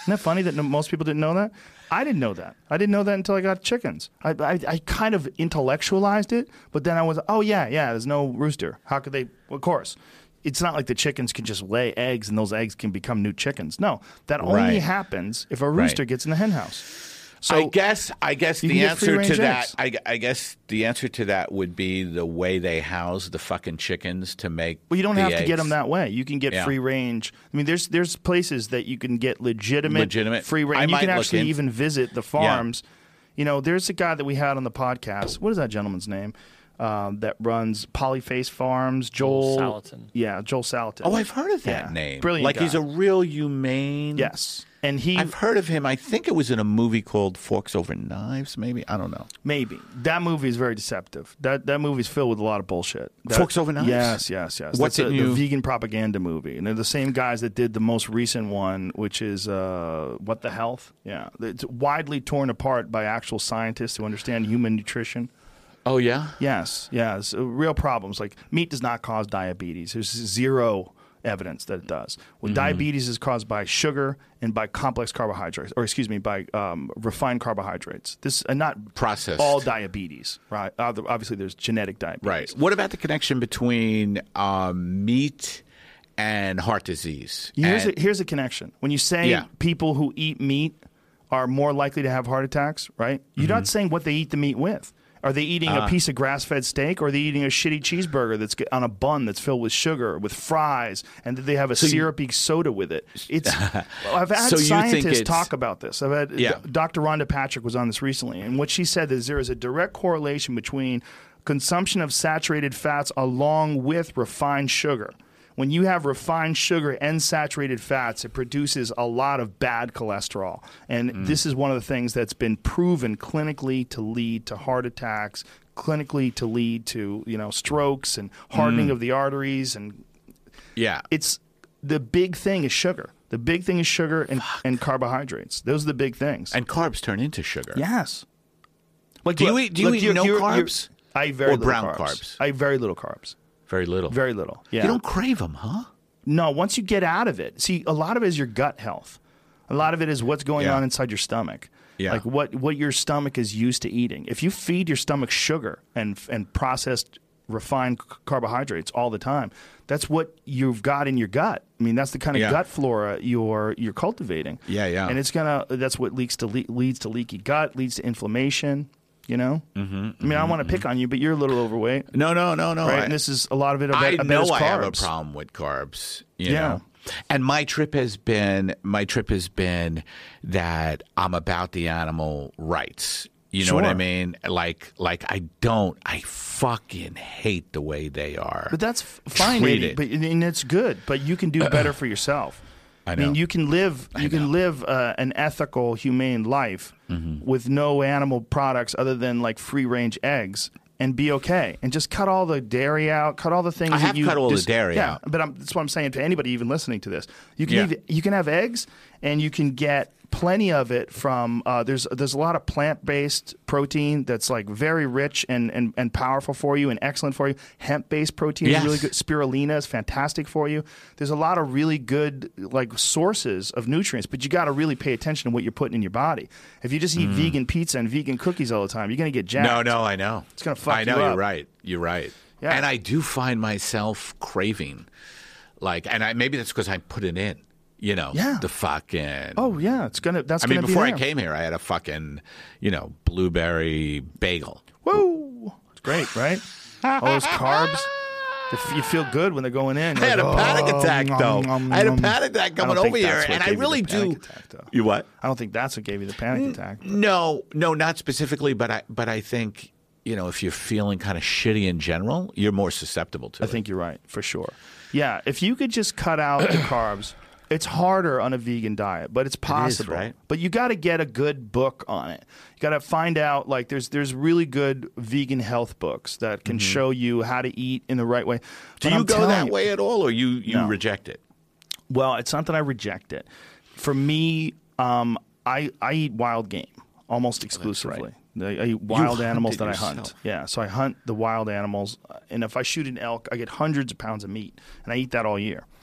Isn't that funny that no, most people didn't know that? I didn't know that. I didn't know that until I got chickens. I, I, I kind of intellectualized it, but then I was, oh, yeah, yeah, there's no rooster. How could they? Well, of course. It's not like the chickens can just lay eggs and those eggs can become new chickens. No, that only Right. happens if a rooster Right. gets in the hen house. So I guess I guess you the can get answer to free-range that eggs. I, I guess the answer to that would be the way they house the fucking chickens to make. Well, you don't the have to get eggs. them that way. You can get Yeah. free range. I mean, there's there's places that you can get legitimate, Legitimate. free I range. You might can look actually in- even visit the farms. You know, there's a guy that we had on the podcast. What is that gentleman's name? Um, that runs Polyface Farms. Joel Joel Salatin. Yeah, Joel Salatin. Oh, I've heard of that Yeah. name. Brilliant Like he's guy. a real humane. Yes, and he I've heard of him. I think it was in a movie called Forks Over Knives. Maybe I don't know. maybe that movie is very deceptive. That that movie's filled with a lot of bullshit. That- Forks Over Knives? Yes, yes, yes. What That's a, didn't you- the vegan propaganda movie, and they're the same guys that did the most recent one, which is uh, What the Health. Yeah, it's widely torn apart by actual scientists who understand human nutrition. Oh yeah. Yes, yes, uh, real problems like meat does not cause diabetes. There's zero evidence that it does. Well, Mm-hmm. diabetes is caused by sugar and by complex carbohydrates, or excuse me, by um, refined carbohydrates. This uh, not Processed. all diabetes, right? Uh, Obviously, there's genetic diabetes. Right. What about the connection between um, meat and heart disease? Here's And- a, here's a connection. When you say Yeah. people who eat meat are more likely to have heart attacks, right? You're Mm-hmm. not saying what they eat the meat with. Are they eating Ah. a piece of grass-fed steak, or are they eating a shitty cheeseburger that's on a bun that's filled with sugar, with fries, and they have a you- syrupy soda with it? It's. I've had So you think scientists it's- talk about this. I've had Yeah. Doctor Rhonda Patrick was on this recently, and what she said is there is a direct correlation between consumption of saturated fats along with refined sugar. When you have refined sugar and saturated fats, it produces a lot of bad cholesterol. And Mm. this is one of the things that's been proven clinically to lead to heart attacks, clinically to lead to, you know, strokes and hardening Mm. of the arteries. And yeah. it's the big thing is sugar. The big thing is sugar and, and carbohydrates. Those are the big things. And carbs turn into sugar. Yes. Like, Do you look- eat- do you look, eat you're- no you're- you're- carbs? I eat very Or little brown carbs. carbs? I eat very little carbs. Very little. Very little. Yeah. You don't crave them, huh? No, once you get out of it. See, a lot of it is your gut health. A lot of it is what's going Yeah. on inside your stomach. Yeah. Like what, what your stomach is used to eating. If you feed your stomach sugar and and processed refined c- carbohydrates all the time, that's what you've got in your gut. I mean, that's the kind of Yeah. gut flora you're you're cultivating. Yeah, yeah. And it's gonna that's what leads to le- leads to leaky gut, leads to inflammation. You know. Mm-hmm, I mean, I want to pick on you, but you're a little overweight. No, no, no, no. Right, I, and this is a lot of it. I, I bet, I bet know it's I have a carbs. problem with carbs. You Yeah. know? And my trip has been my trip has been that I'm about the animal rights. You know what I Sure. mean? Like like I don't I fucking hate the way they are. But that's f- fine, treated. Eddie, but and it's good. But you can do better for yourself. I mean, know. you can live you know. can live uh, an ethical, humane life Mm-hmm. with no animal products other than like free range eggs, and be okay. And just cut all the dairy out. Cut all the things. I that have you cut all the just- dairy yeah, out. but I'm, that's what I'm saying to anybody even listening to this. You can Yeah. leave, you can have eggs, and you can get plenty of it from uh, there's there's a lot of plant-based protein that's like very rich and, and, and powerful for you and excellent for you. Hemp-based protein Yes. is really good. Spirulina is fantastic for you. There's a lot of really good like sources of nutrients, but you got to really pay attention to what you're putting in your body. If you just eat vegan pizza and vegan cookies all the time, you're going to get jacked. Mm. No, no, I know. It's gonna fuck I know you you're up. right. You're right. Yeah. And I do find myself craving, like, and I maybe that's because I put it in. You know, Yeah. the fucking. Oh yeah, it's gonna. That's I mean, gonna before be I there. came here, I had a fucking, you know, blueberry bagel. Woo! It's great, right? All those carbs. You f- You feel good when they're going in. I had a You're panic like, "Oh, attack nom, though. nom, I had a nom." panic attack I don't coming think over here, that's what and I gave you the really panic do. attack, though. You what? I don't think that's what gave you the panic attack. No, no, not specifically, but I, but I think you know if you're feeling kind of shitty in general, you're more susceptible to I it. think you're right for sure. Yeah, if you could just cut out the carbs, it's harder on a vegan diet, but it's possible. right? But you got to get a good book on it. You got to find out like there's there's really good vegan health books that can show you how to eat in the right way. Mm-hmm. Do But you I'm go telling that you- way at all, or you you No. reject it? Well, it's not that I reject it. For me, um, I I eat wild game almost exclusively. I, I eat wild hunt animals it that I yourself. hunt. Yeah, so I hunt the wild animals, uh, and if I shoot an elk, I get hundreds of pounds of meat, and I eat that all year.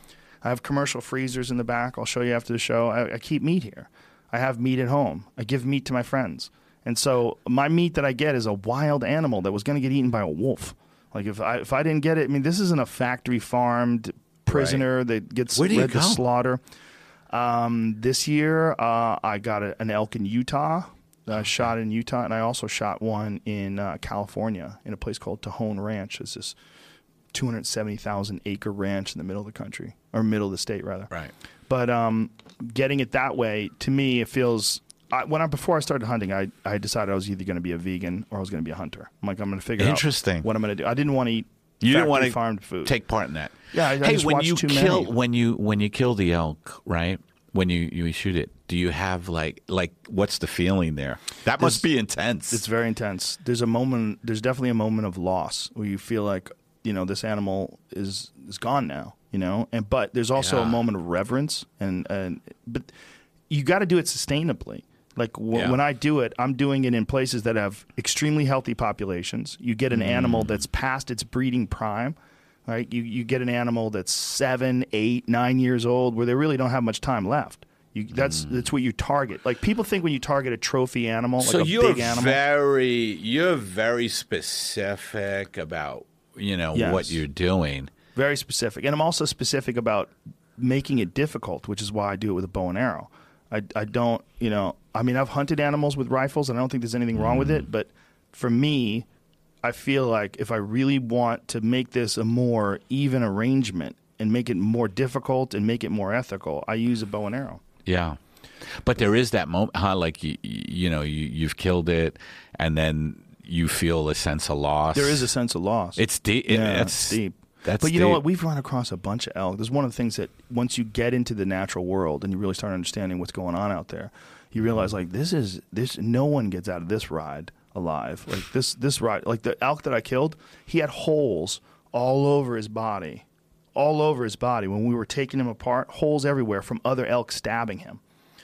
I have commercial freezers in the back. I'll show you after the show. I, I keep meat here. I have meat at home. I give meat to my friends. And so my meat that I get is a wild animal that was going to get eaten by a wolf. Like if I if I didn't get it, I mean, this isn't a factory farmed prisoner right. that gets Where do you led go? to slaughter. Um, this year, uh, I got a, an elk in Utah. I uh, shot in Utah, and I also shot one in uh, California in a place called Tejon Ranch. It's this two hundred seventy thousand acre ranch in the middle of the country, or middle of the state, rather. Right. But um, getting it that way, to me, it feels... I, when I before I started hunting, I, I decided I was either going to be a vegan or I was going to be a hunter. I'm like, I'm going to figure Interesting. out what I'm going to do. I didn't want to eat You didn't want to farmed food. take part in that. Yeah, I, I hey, just when watched you too kill many. when you when you kill the elk, right? When you, you shoot it, do you have like like what's the feeling there? That There's- must be intense. It's very intense. There's a moment. There's definitely a moment of loss where you feel like, you know, this animal is is gone now. You know, and but there's also Yeah. a moment of reverence, and and but you got to do it sustainably. Like w- Yeah. when I do it, I'm doing it in places that have extremely healthy populations. You get an animal that's past its breeding prime, right? You you get an animal that's seven, eight, nine years old, where they really don't have much time left. You, that's that's what you target. Like people think when you target a trophy animal, so like a you're big animal. very you're very specific about you know Yes. what you're doing. Very specific. And I'm also specific about making it difficult, which is why I do it with a bow and arrow. I, I don't, you know, I mean, I've hunted animals with rifles, and I don't think there's anything wrong with it. But for me, I feel like if I really want to make this a more even arrangement and make it more difficult and make it more ethical, I use a bow and arrow. Yeah. But there is that moment, huh? Like, you, you know, you, you've killed it, and then you feel a sense of loss. There is a sense of loss. It's deep. It, yeah, that's it's deep. That's but you know deep. what? We've run across a bunch of elk. There's one of the things that once you get into the natural world and you really start understanding what's going on out there, you realize like this is this. No one gets out of this ride alive. Like this this ride, like the elk that I killed, he had holes all over his body, all over his body. When we were taking him apart, holes everywhere from other elk stabbing him.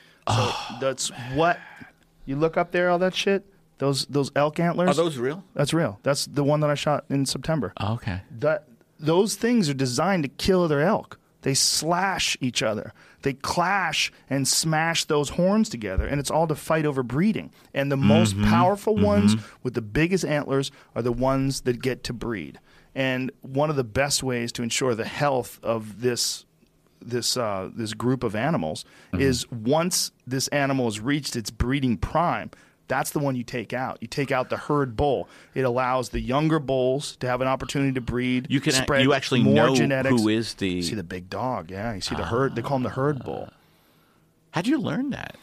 So that's what you look up there. All that shit. Those those elk antlers. Are those real? That's real. That's the one that I shot in September. Oh, okay. That those things are designed to kill other elk. They slash each other. They clash and smash those horns together, and it's all to fight over breeding. And the most powerful ones with the biggest antlers are the ones that get to breed. And one of the best ways to ensure the health of this this uh, this group of animals is once this animal has reached its breeding prime, that's the one you take out. You take out the herd bull. It allows the younger bulls to have an opportunity to breed. You can spread you actually more know genetics. who is the. You see the big dog, yeah. You see the herd. They call him the herd bull. How'd you learn that?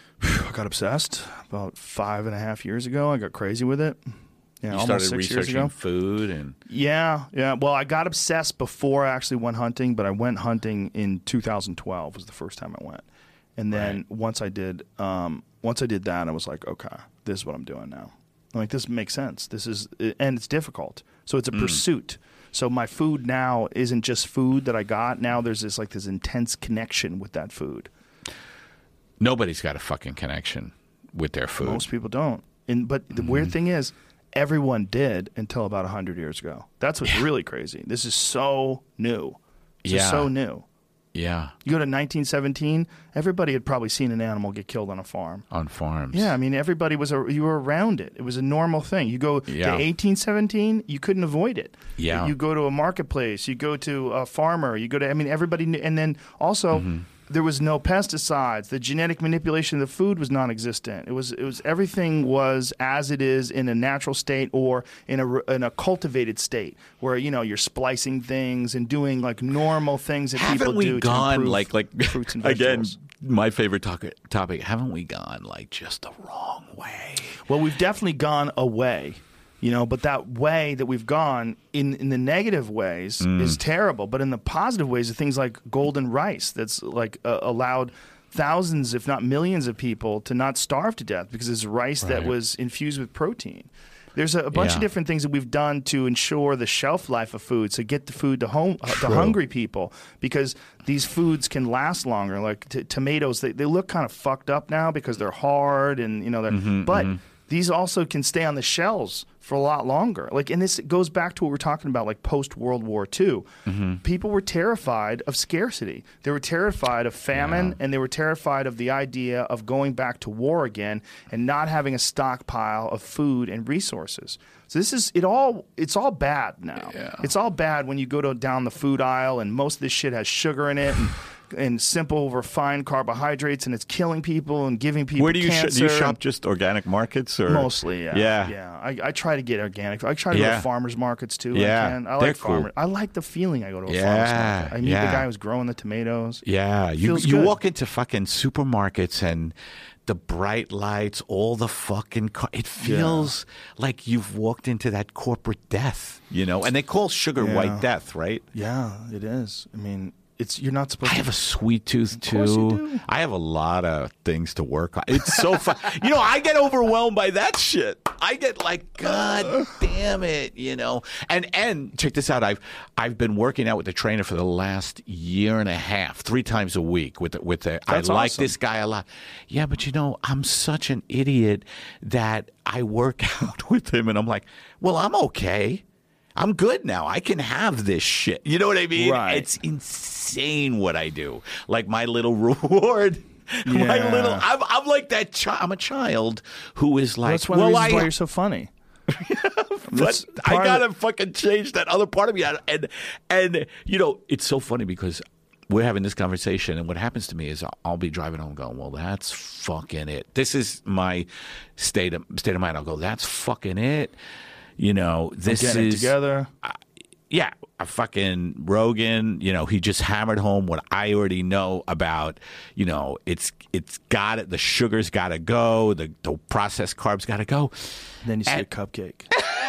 I got obsessed about five and a half years ago. I got crazy with it. Yeah, You almost started six years researching ago. food and. Yeah, yeah. Well, I got obsessed before I actually went hunting, but I went hunting in two thousand twelve was the first time I went. And then Right. once I did, um, once I did that, I was like, okay, this is what I'm doing now. I'm like, this makes sense. This is, and it's difficult. So it's a pursuit. So my food now isn't just food that I got. Now there's this like this intense connection with that food. Nobody's got a fucking connection with their food. Most people don't. And but the weird thing is, everyone did until about a hundred years ago. That's what's really crazy. This is so new. This Yeah. is so new. Yeah, You go to nineteen seventeen, everybody had probably seen an animal get killed on a farm. on farms. Yeah, I mean, everybody was, a, you were around it. It was a normal thing. You go Yeah. to eighteen seventeen, you couldn't avoid it. Yeah. You go to a marketplace, you go to a farmer, you go to, I mean, everybody knew. And then also, Mm-hmm. there was no pesticides. The genetic manipulation of the food was non-existent. It was, it was, everything was as it is in a natural state or in a, in a cultivated state where, you know, you're splicing things and doing like normal things that Haven't people we do to gone improve like like fruits and again? vegetables. My favorite topic. Topic. Haven't we gone like just the wrong way? Well, we've definitely gone away, you know, but that way that we've gone in, in the negative ways Mm. is terrible. But in the positive ways are things like golden rice that's like uh, allowed thousands, if not millions of people to not starve to death because it's rice that Right. was infused with protein. There's a, a bunch Yeah. of different things that we've done to ensure the shelf life of food, so get the food to home uh, to True. hungry people, because these foods can last longer. Like t- tomatoes, they, they look kind of fucked up now because they're hard and you know they're. Mm-hmm, but these also can stay on the shelves for a lot longer. Like, and this goes back to what we're talking about, like post World War Two. Mm-hmm. People were terrified of scarcity. They were terrified of famine, yeah. and they were terrified of the idea of going back to war again and not having a stockpile of food and resources. So this is it all. It's all bad now. Yeah. It's all bad when you go to, down the food aisle, and most of this shit has sugar in it. And, and simple refined carbohydrates, and it's killing people and giving people Where do you cancer. Sh- do you shop just organic markets or mostly? Yeah, yeah. yeah. I, I try to get organic. I try to yeah. go to farmers markets too. Yeah, I, can. I they're like farmers. cool. I like the feeling. I go to a yeah. farmers market. I meet yeah. the guy who's growing the tomatoes. Yeah, you Feels you good. walk into fucking supermarkets and the bright lights, all the fucking car- it feels yeah. like you've walked into that corporate death, you know. And they call sugar yeah. white death, right? Yeah, it is. I mean. It's you're not supposed I to. I have a sweet tooth too. Of course you do. I have a lot of things to work on. It's so fun. You know, I get overwhelmed by that shit. I get like, God damn it, you know. And and check this out. I've I've been working out with the trainer for the last year and a half, three times a week. With the, with the, I That's like awesome. this guy a lot. Yeah, but you know, I'm such an idiot that I work out with him, and I'm like, well, I'm okay. I'm good now. I can have this shit. You know what I mean? Right. It's insane what I do. Like my little reward. Yeah. My little. I'm, I'm like that. Chi- I'm a child who is like. That's one well, of the reasons I, why you're so funny. but I gotta fucking change that other part of me. And and you know, it's so funny because we're having this conversation, and what happens to me is I'll, I'll be driving home going, well, that's fucking it. This is my state of state of mind. I'll go, that's fucking it. You know, this I'm getting is it together. Uh, yeah, a fucking Rogan. You know, he just hammered home what I already know about. You know, it's it's got it. The sugar's got to go. The the processed carbs got to go. Then you see and, a cupcake.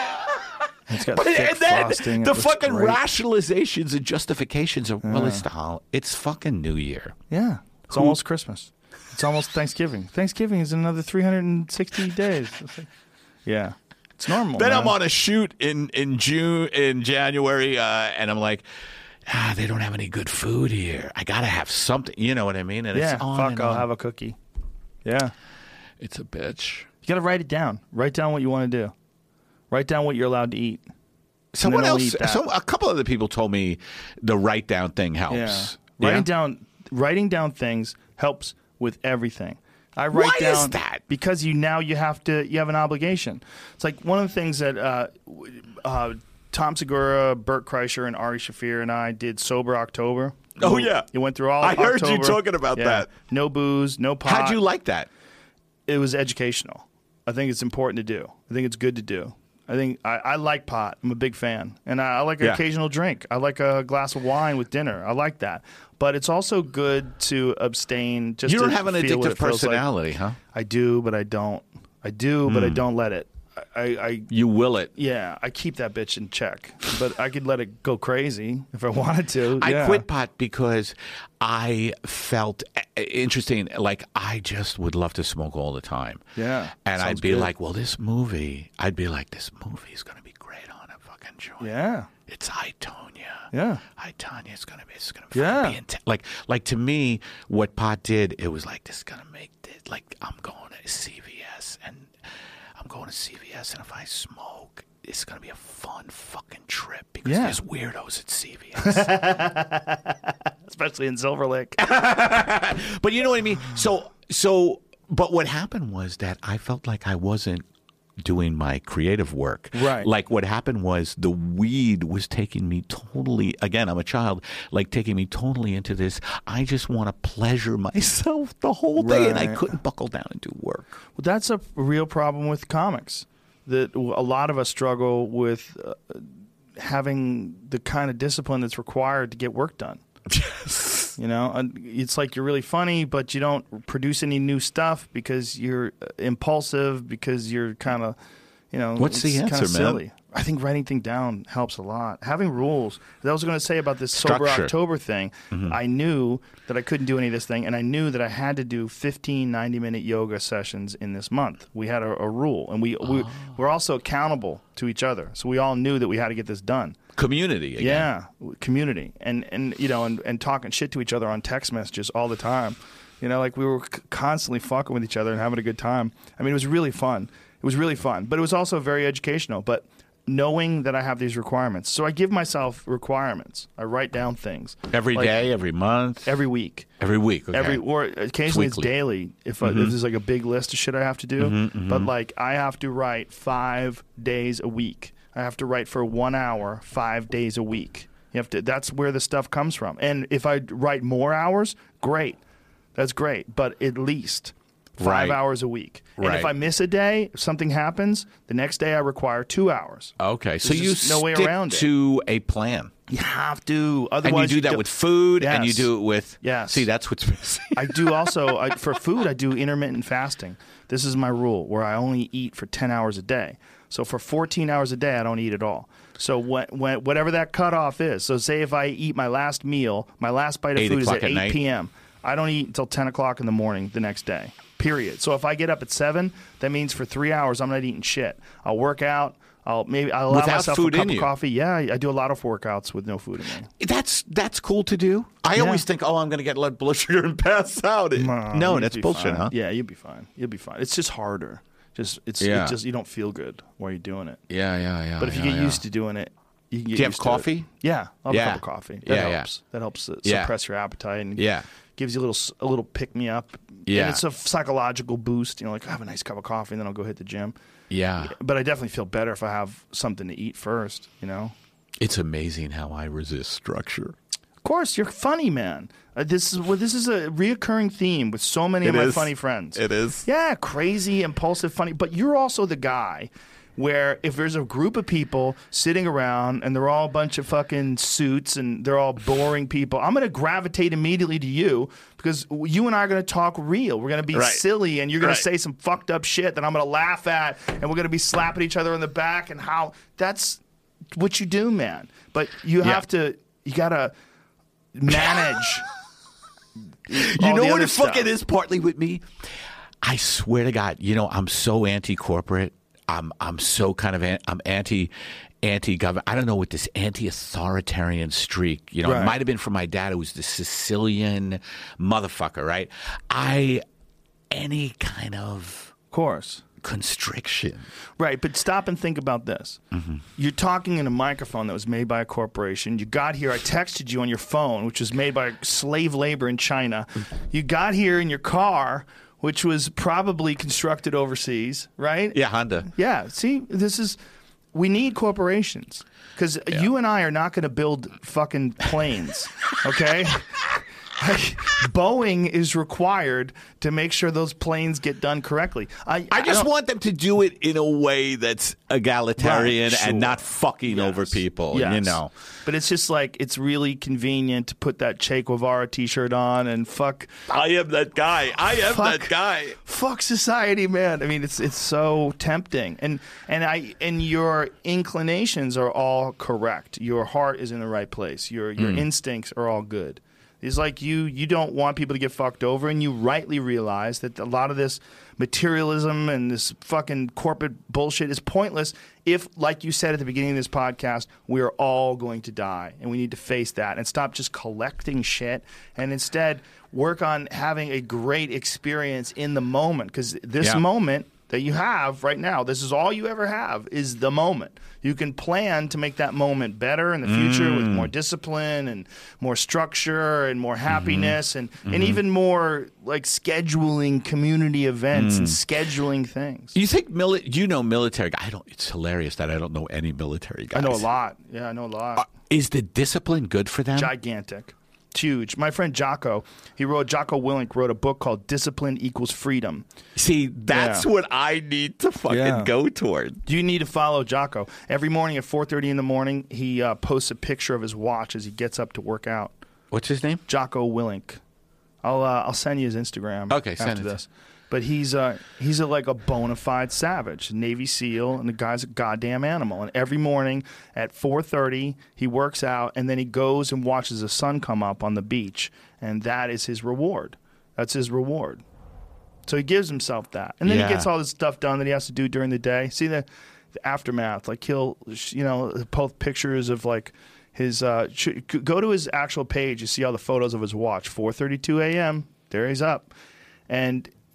It's got but, thick and then frosting. the It looks fucking great. rationalizations and justifications of well, Yeah. it's the hol- it's fucking New Year. Yeah, it's Who- almost Christmas. It's almost Thanksgiving. Thanksgiving is in another three hundred sixty days. It's like, yeah. It's normal. Then man. I'm on a shoot in in June, in January, uh, and I'm like, ah, they don't have any good food here. I gotta have something. You know what I mean? And Yeah, it's on fuck, and I'll on. have a cookie. Yeah. It's a bitch. You got to write it down. Write down what you want to do. Write down what you're allowed to eat. Someone then only else. eat that. So a couple other people told me the write down thing helps. Yeah. Writing Yeah? down writing down things helps with everything. I write Why down is that? because you now you have to you have an obligation. It's like one of the things that uh, uh, Tom Segura, Bert Kreischer, and Ari Shaffir and I did Sober October. Oh, We- yeah. You went through all I of heard you October. talking about Yeah. that. No booze, no pot. How'd you like that? It was educational. I think it's important to do. I think it's good to do. I think I, I like pot. I'm a big fan, and I, I like an Yeah. occasional drink. I like a glass of wine with dinner. I like that. But it's also good to abstain. Just You don't to have an feel what addictive it feels like. personality, huh? I do, but I don't. I do, but I don't let it. I, I You will it. yeah, I keep that bitch in check. But I could let it go crazy if I wanted to. I Yeah. quit pot because I felt uh, interesting. Like I just would love to smoke all the time. Yeah, and sounds I'd be good. like, "Well, this movie." I'd be like, "This movie is going to be great on a fucking joint." Yeah, It's I, Tonya. yeah. I, Tonya. It's gonna be. It's gonna Yeah. fucking be intense. Like, like to me, what pot did, it was like this is gonna make it. Like I'm going to C V S and I'm going to C V S, and if I smoke, it's gonna be a fun fucking trip because Yeah. there's weirdos at C V S. Especially in Silver Lake. But you know what I mean? So, so, but what happened was that I felt like I wasn't doing my creative work. Right. Like what happened was the weed was taking me totally, again, I'm a child, like taking me totally into this. I just want to pleasure myself the whole day, and I Right. couldn't buckle down and do work. Well, that's a real problem with comics. That a lot of us struggle with uh, having the kind of discipline that's required to get work done. Yes. You know, and it's like you're really funny, but you don't produce any new stuff because you're uh, impulsive, because you're kind of, you know, What's the it's kinda answer, man? silly. I think writing things down helps a lot. Having rules. That I was going to say about this Sober Structure. October thing. Mm-hmm. I knew that I couldn't do any of this thing, and I knew that I had to do fifteen ninety-minute yoga sessions in this month. We had a, a rule, and we, we Oh. we're also accountable to each other. So we all knew that we had to get this done. Community. Again. Yeah, w- community, and and you know, and, and talking shit to each other on text messages all the time. You know, like we were c- constantly fucking with each other and having a good time. I mean, it was really fun. It was really fun, but it was also very educational. But knowing that I have these requirements, so I give myself requirements. I write down things Every like, day, every month, every week. every week. Okay. Every or occasionally it's, weekly. daily if, I, if there's like a big list of shit I have to do. Mm-hmm, mm-hmm. But like I have to write five days a week. I have to write for one hour, five days a week. You have to. That's where the stuff comes from. And if I write more hours, great. That's great. But at least five Right. hours a week. And Right. if I miss a day, if something happens, the next day I require two hours. Okay, so There's you just no way stick around it. to a plan, You have to. and Otherwise, you do that don't- with food, and you Yes. do it with. Yes. See, that's what's missing. I do also I, for food. I do intermittent fasting. This is my rule, where I only eat for ten hours a day. So for fourteen hours a day, I don't eat at all. So when, when, whatever that cutoff is. So say if I eat my last meal, my last bite of Eight food is o'clock at at eight night? p.m. I don't eat until ten o'clock in the morning the next day. Period. So if I get up at seven, that means for three hours I'm not eating shit. I'll work out. I'll maybe I'll allow Without myself food a cup in of you? coffee. Yeah, I do a lot of workouts with no food in me. That's that's cool to do. I Yeah. always think, oh, I'm going to get blood sugar and pass out. It- No, no, you'll that's be bullshit, fine. huh? Yeah, you'll be fine. You'll be fine. It's just harder. Just it's Yeah. it just you don't feel good while you're doing it. Yeah, yeah, yeah. But if you yeah, get yeah. used to doing it, you can get Do you have used to it. coffee? Yeah, I'll have Yeah. a cup of coffee. That Yeah, yeah. helps. That helps uh, Yeah. suppress your appetite and Yeah. gives you a little s- a little pick me up. Yeah. And it's a psychological boost. You know, like I have a nice cup of coffee and then I'll go hit the gym. Yeah. But I definitely feel better if I have something to eat first. You know. It's amazing how I resist structure. Of course, you're funny, man. Uh, this is well, this is a reoccurring theme with so many of It my is. funny friends. It is. Yeah, crazy, impulsive, funny. But you're also the guy where if there's a group of people sitting around and they're all a bunch of fucking suits and they're all boring people, I'm going to gravitate immediately to you because you and I are going to talk real. We're going to be Right. silly and you're going Right. to say some fucked up shit that I'm going to laugh at and we're going to be slapping each other in the back and how that's what you do, man. But you Yeah. have to, you got to manage. You all know the what other it fucking stuff. is partly with me? I swear to God, you know, I'm so anti-corporate. I'm I'm so kind of an, I'm anti anti-government. I don't know what this anti-authoritarian streak. You know, Right. it might have been from my dad, who was the Sicilian motherfucker, right? I any kind of Of course. constriction. Right, but stop and think about this. Mm-hmm. You're talking in a microphone that was made by a corporation. You got here, I texted you on your phone, which was made by slave labor in China. You got here in your car, which was probably constructed overseas, right? Yeah, Honda. Yeah, see, this is, we need corporations. Because you and I are not going to build fucking planes, okay? Like, Boeing is required to make sure those planes get done correctly. I, I just don't- want them to do it in a way that's egalitarian Right, sure. and not fucking over Yes. people, Yes. you know. But it's just like, it's really convenient to put that Che Guevara t-shirt on and fuck I am that guy. I am Fuck. that guy. fuck society, man. I mean, it's it's so tempting. And and I and your inclinations are all correct. Your heart is in the right place. Your your Hmm. instincts are all good. It's like you you don't want people to get fucked over, and you rightly realize that a lot of this materialism and this fucking corporate bullshit is pointless if, like you said at the beginning of this podcast, we're all going to die, and we need to face that and stop just collecting shit and instead work on having a great experience in the moment, because this Yeah. moment that you have right now, this is all you ever have, is the moment. You can plan to make that moment better in the future with more discipline and more structure and more happiness and, and even more like scheduling community events and scheduling things. You think mili- you know military guy? I don't. It's hilarious that I don't know any military guys. I know a lot. Yeah, I know a lot. Uh, is the discipline good for them? Gigantic. It's huge. My friend Jocko, he wrote, Jocko Willink wrote a book called Discipline Equals Freedom. See, that's Yeah. what I need to fucking Yeah. go toward. You need to follow Jocko. Every morning at four thirty in the morning, he uh, posts a picture of his watch as he gets up to work out. What's his name? Jocko Willink. I'll uh, I'll send you his Instagram. Okay, after send it. this. But he's uh he's a, like a bona fide savage, Navy SEAL, and the guy's a goddamn animal. And every morning at four thirty, he works out, and then he goes and watches the sun come up on the beach, and that is his reward. That's his reward. So he gives himself that, and then Yeah. he gets all this stuff done that he has to do during the day. See the, the aftermath, like he'll you know post pictures of like. His uh, sh- go to his actual page. You see all the photos of his watch. four thirty-two a.m. There he's up, and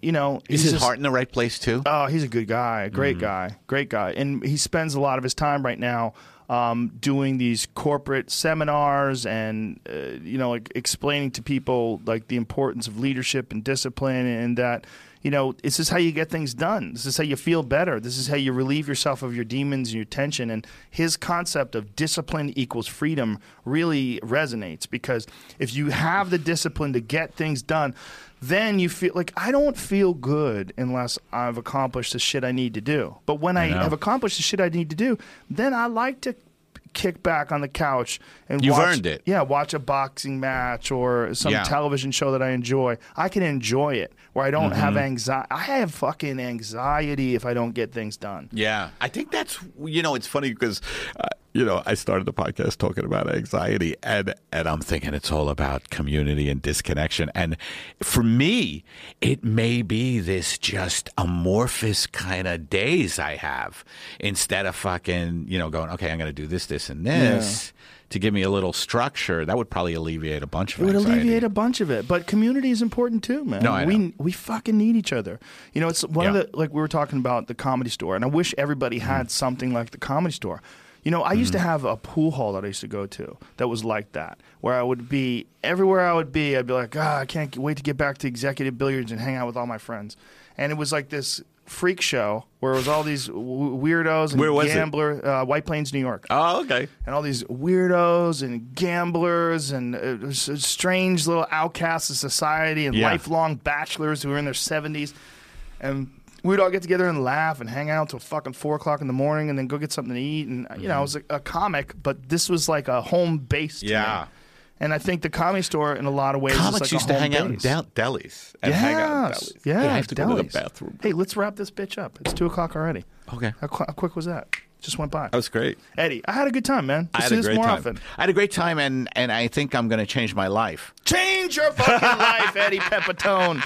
you know, Is he's his just- heart in the right place too? Oh, he's a good guy, a great Mm-hmm. guy, great guy, and he spends a lot of his time right now um, doing these corporate seminars and uh, you know, like explaining to people like the importance of leadership and discipline, and that you know, this is how you get things done. This is how you feel better. This is how you relieve yourself of your demons and your tension. And his concept of discipline equals freedom really resonates, because if you have the discipline to get things done, then you feel like, I don't feel good unless I've accomplished the shit I need to do. But when I, I know. have accomplished the shit I need to do, then I like to kick back on the couch and You've watch, earned it. Yeah, watch a boxing match or some Yeah. television show that I enjoy. I can enjoy it where I don't Mm-hmm. have anxiety. I have fucking anxiety if I don't get things done. Yeah, I think that's, you know, it's funny because, uh, you know, I started the podcast talking about anxiety, and and I'm thinking it's all about community and disconnection. And for me, it may be this just amorphous kind of days I have, instead of fucking, you know, going, okay, I'm going to do this, this, and this. To give me a little structure, that would probably alleviate a bunch of It would anxiety. alleviate a bunch of it, but community is important too, man. No, I we know. we fucking need each other. You know, it's one Yeah. of the, like we were talking about the Comedy Store, and I wish everybody had something like the Comedy Store. You know, I used to have a pool hall that I used to go to that was like that, where I would be everywhere I would be, I'd be like, ah, I can't wait to get back to executive billiards and hang out with all my friends, and it was like this freak show where it was all these w- weirdos and Where was it? gambler, uh, White Plains, New York. Oh, okay. And all these weirdos and gamblers and uh, s- strange little outcasts of society and Yeah. lifelong bachelors who were in their seventies. And we'd all get together and laugh and hang out till fucking four o'clock in the morning and then go get something to eat. And, you know, I was a, a comic, but this was like a home base to Yeah. me. And I think the Comedy Store, in a lot of ways, Comics is like used a to home hang out in base. del- delis. And hang out in Yes. delis. Yeah, Hey, I have to go to the delis. bathroom. Hey, let's wrap this bitch up. It's two o'clock already. Okay. How, qu- how quick was that? Just went by. That was great. Eddie, I had a good time, man. I Let's had do a this great more time. often. I had a great time, and, and I think I'm going to change my life. Change your fucking life, Eddie Pepitone.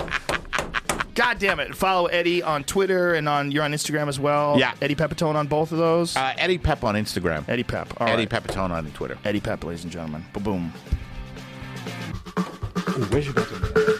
God damn it. Follow Eddie on Twitter and on you're on Instagram as well. Yeah. Eddie Pepitone on both of those. Uh, Eddie Pep on Instagram. Eddie Pep. All Eddie right. Pepitone on Twitter. Eddie Pep, ladies and gentlemen. Ba-boom. Ooh, where's your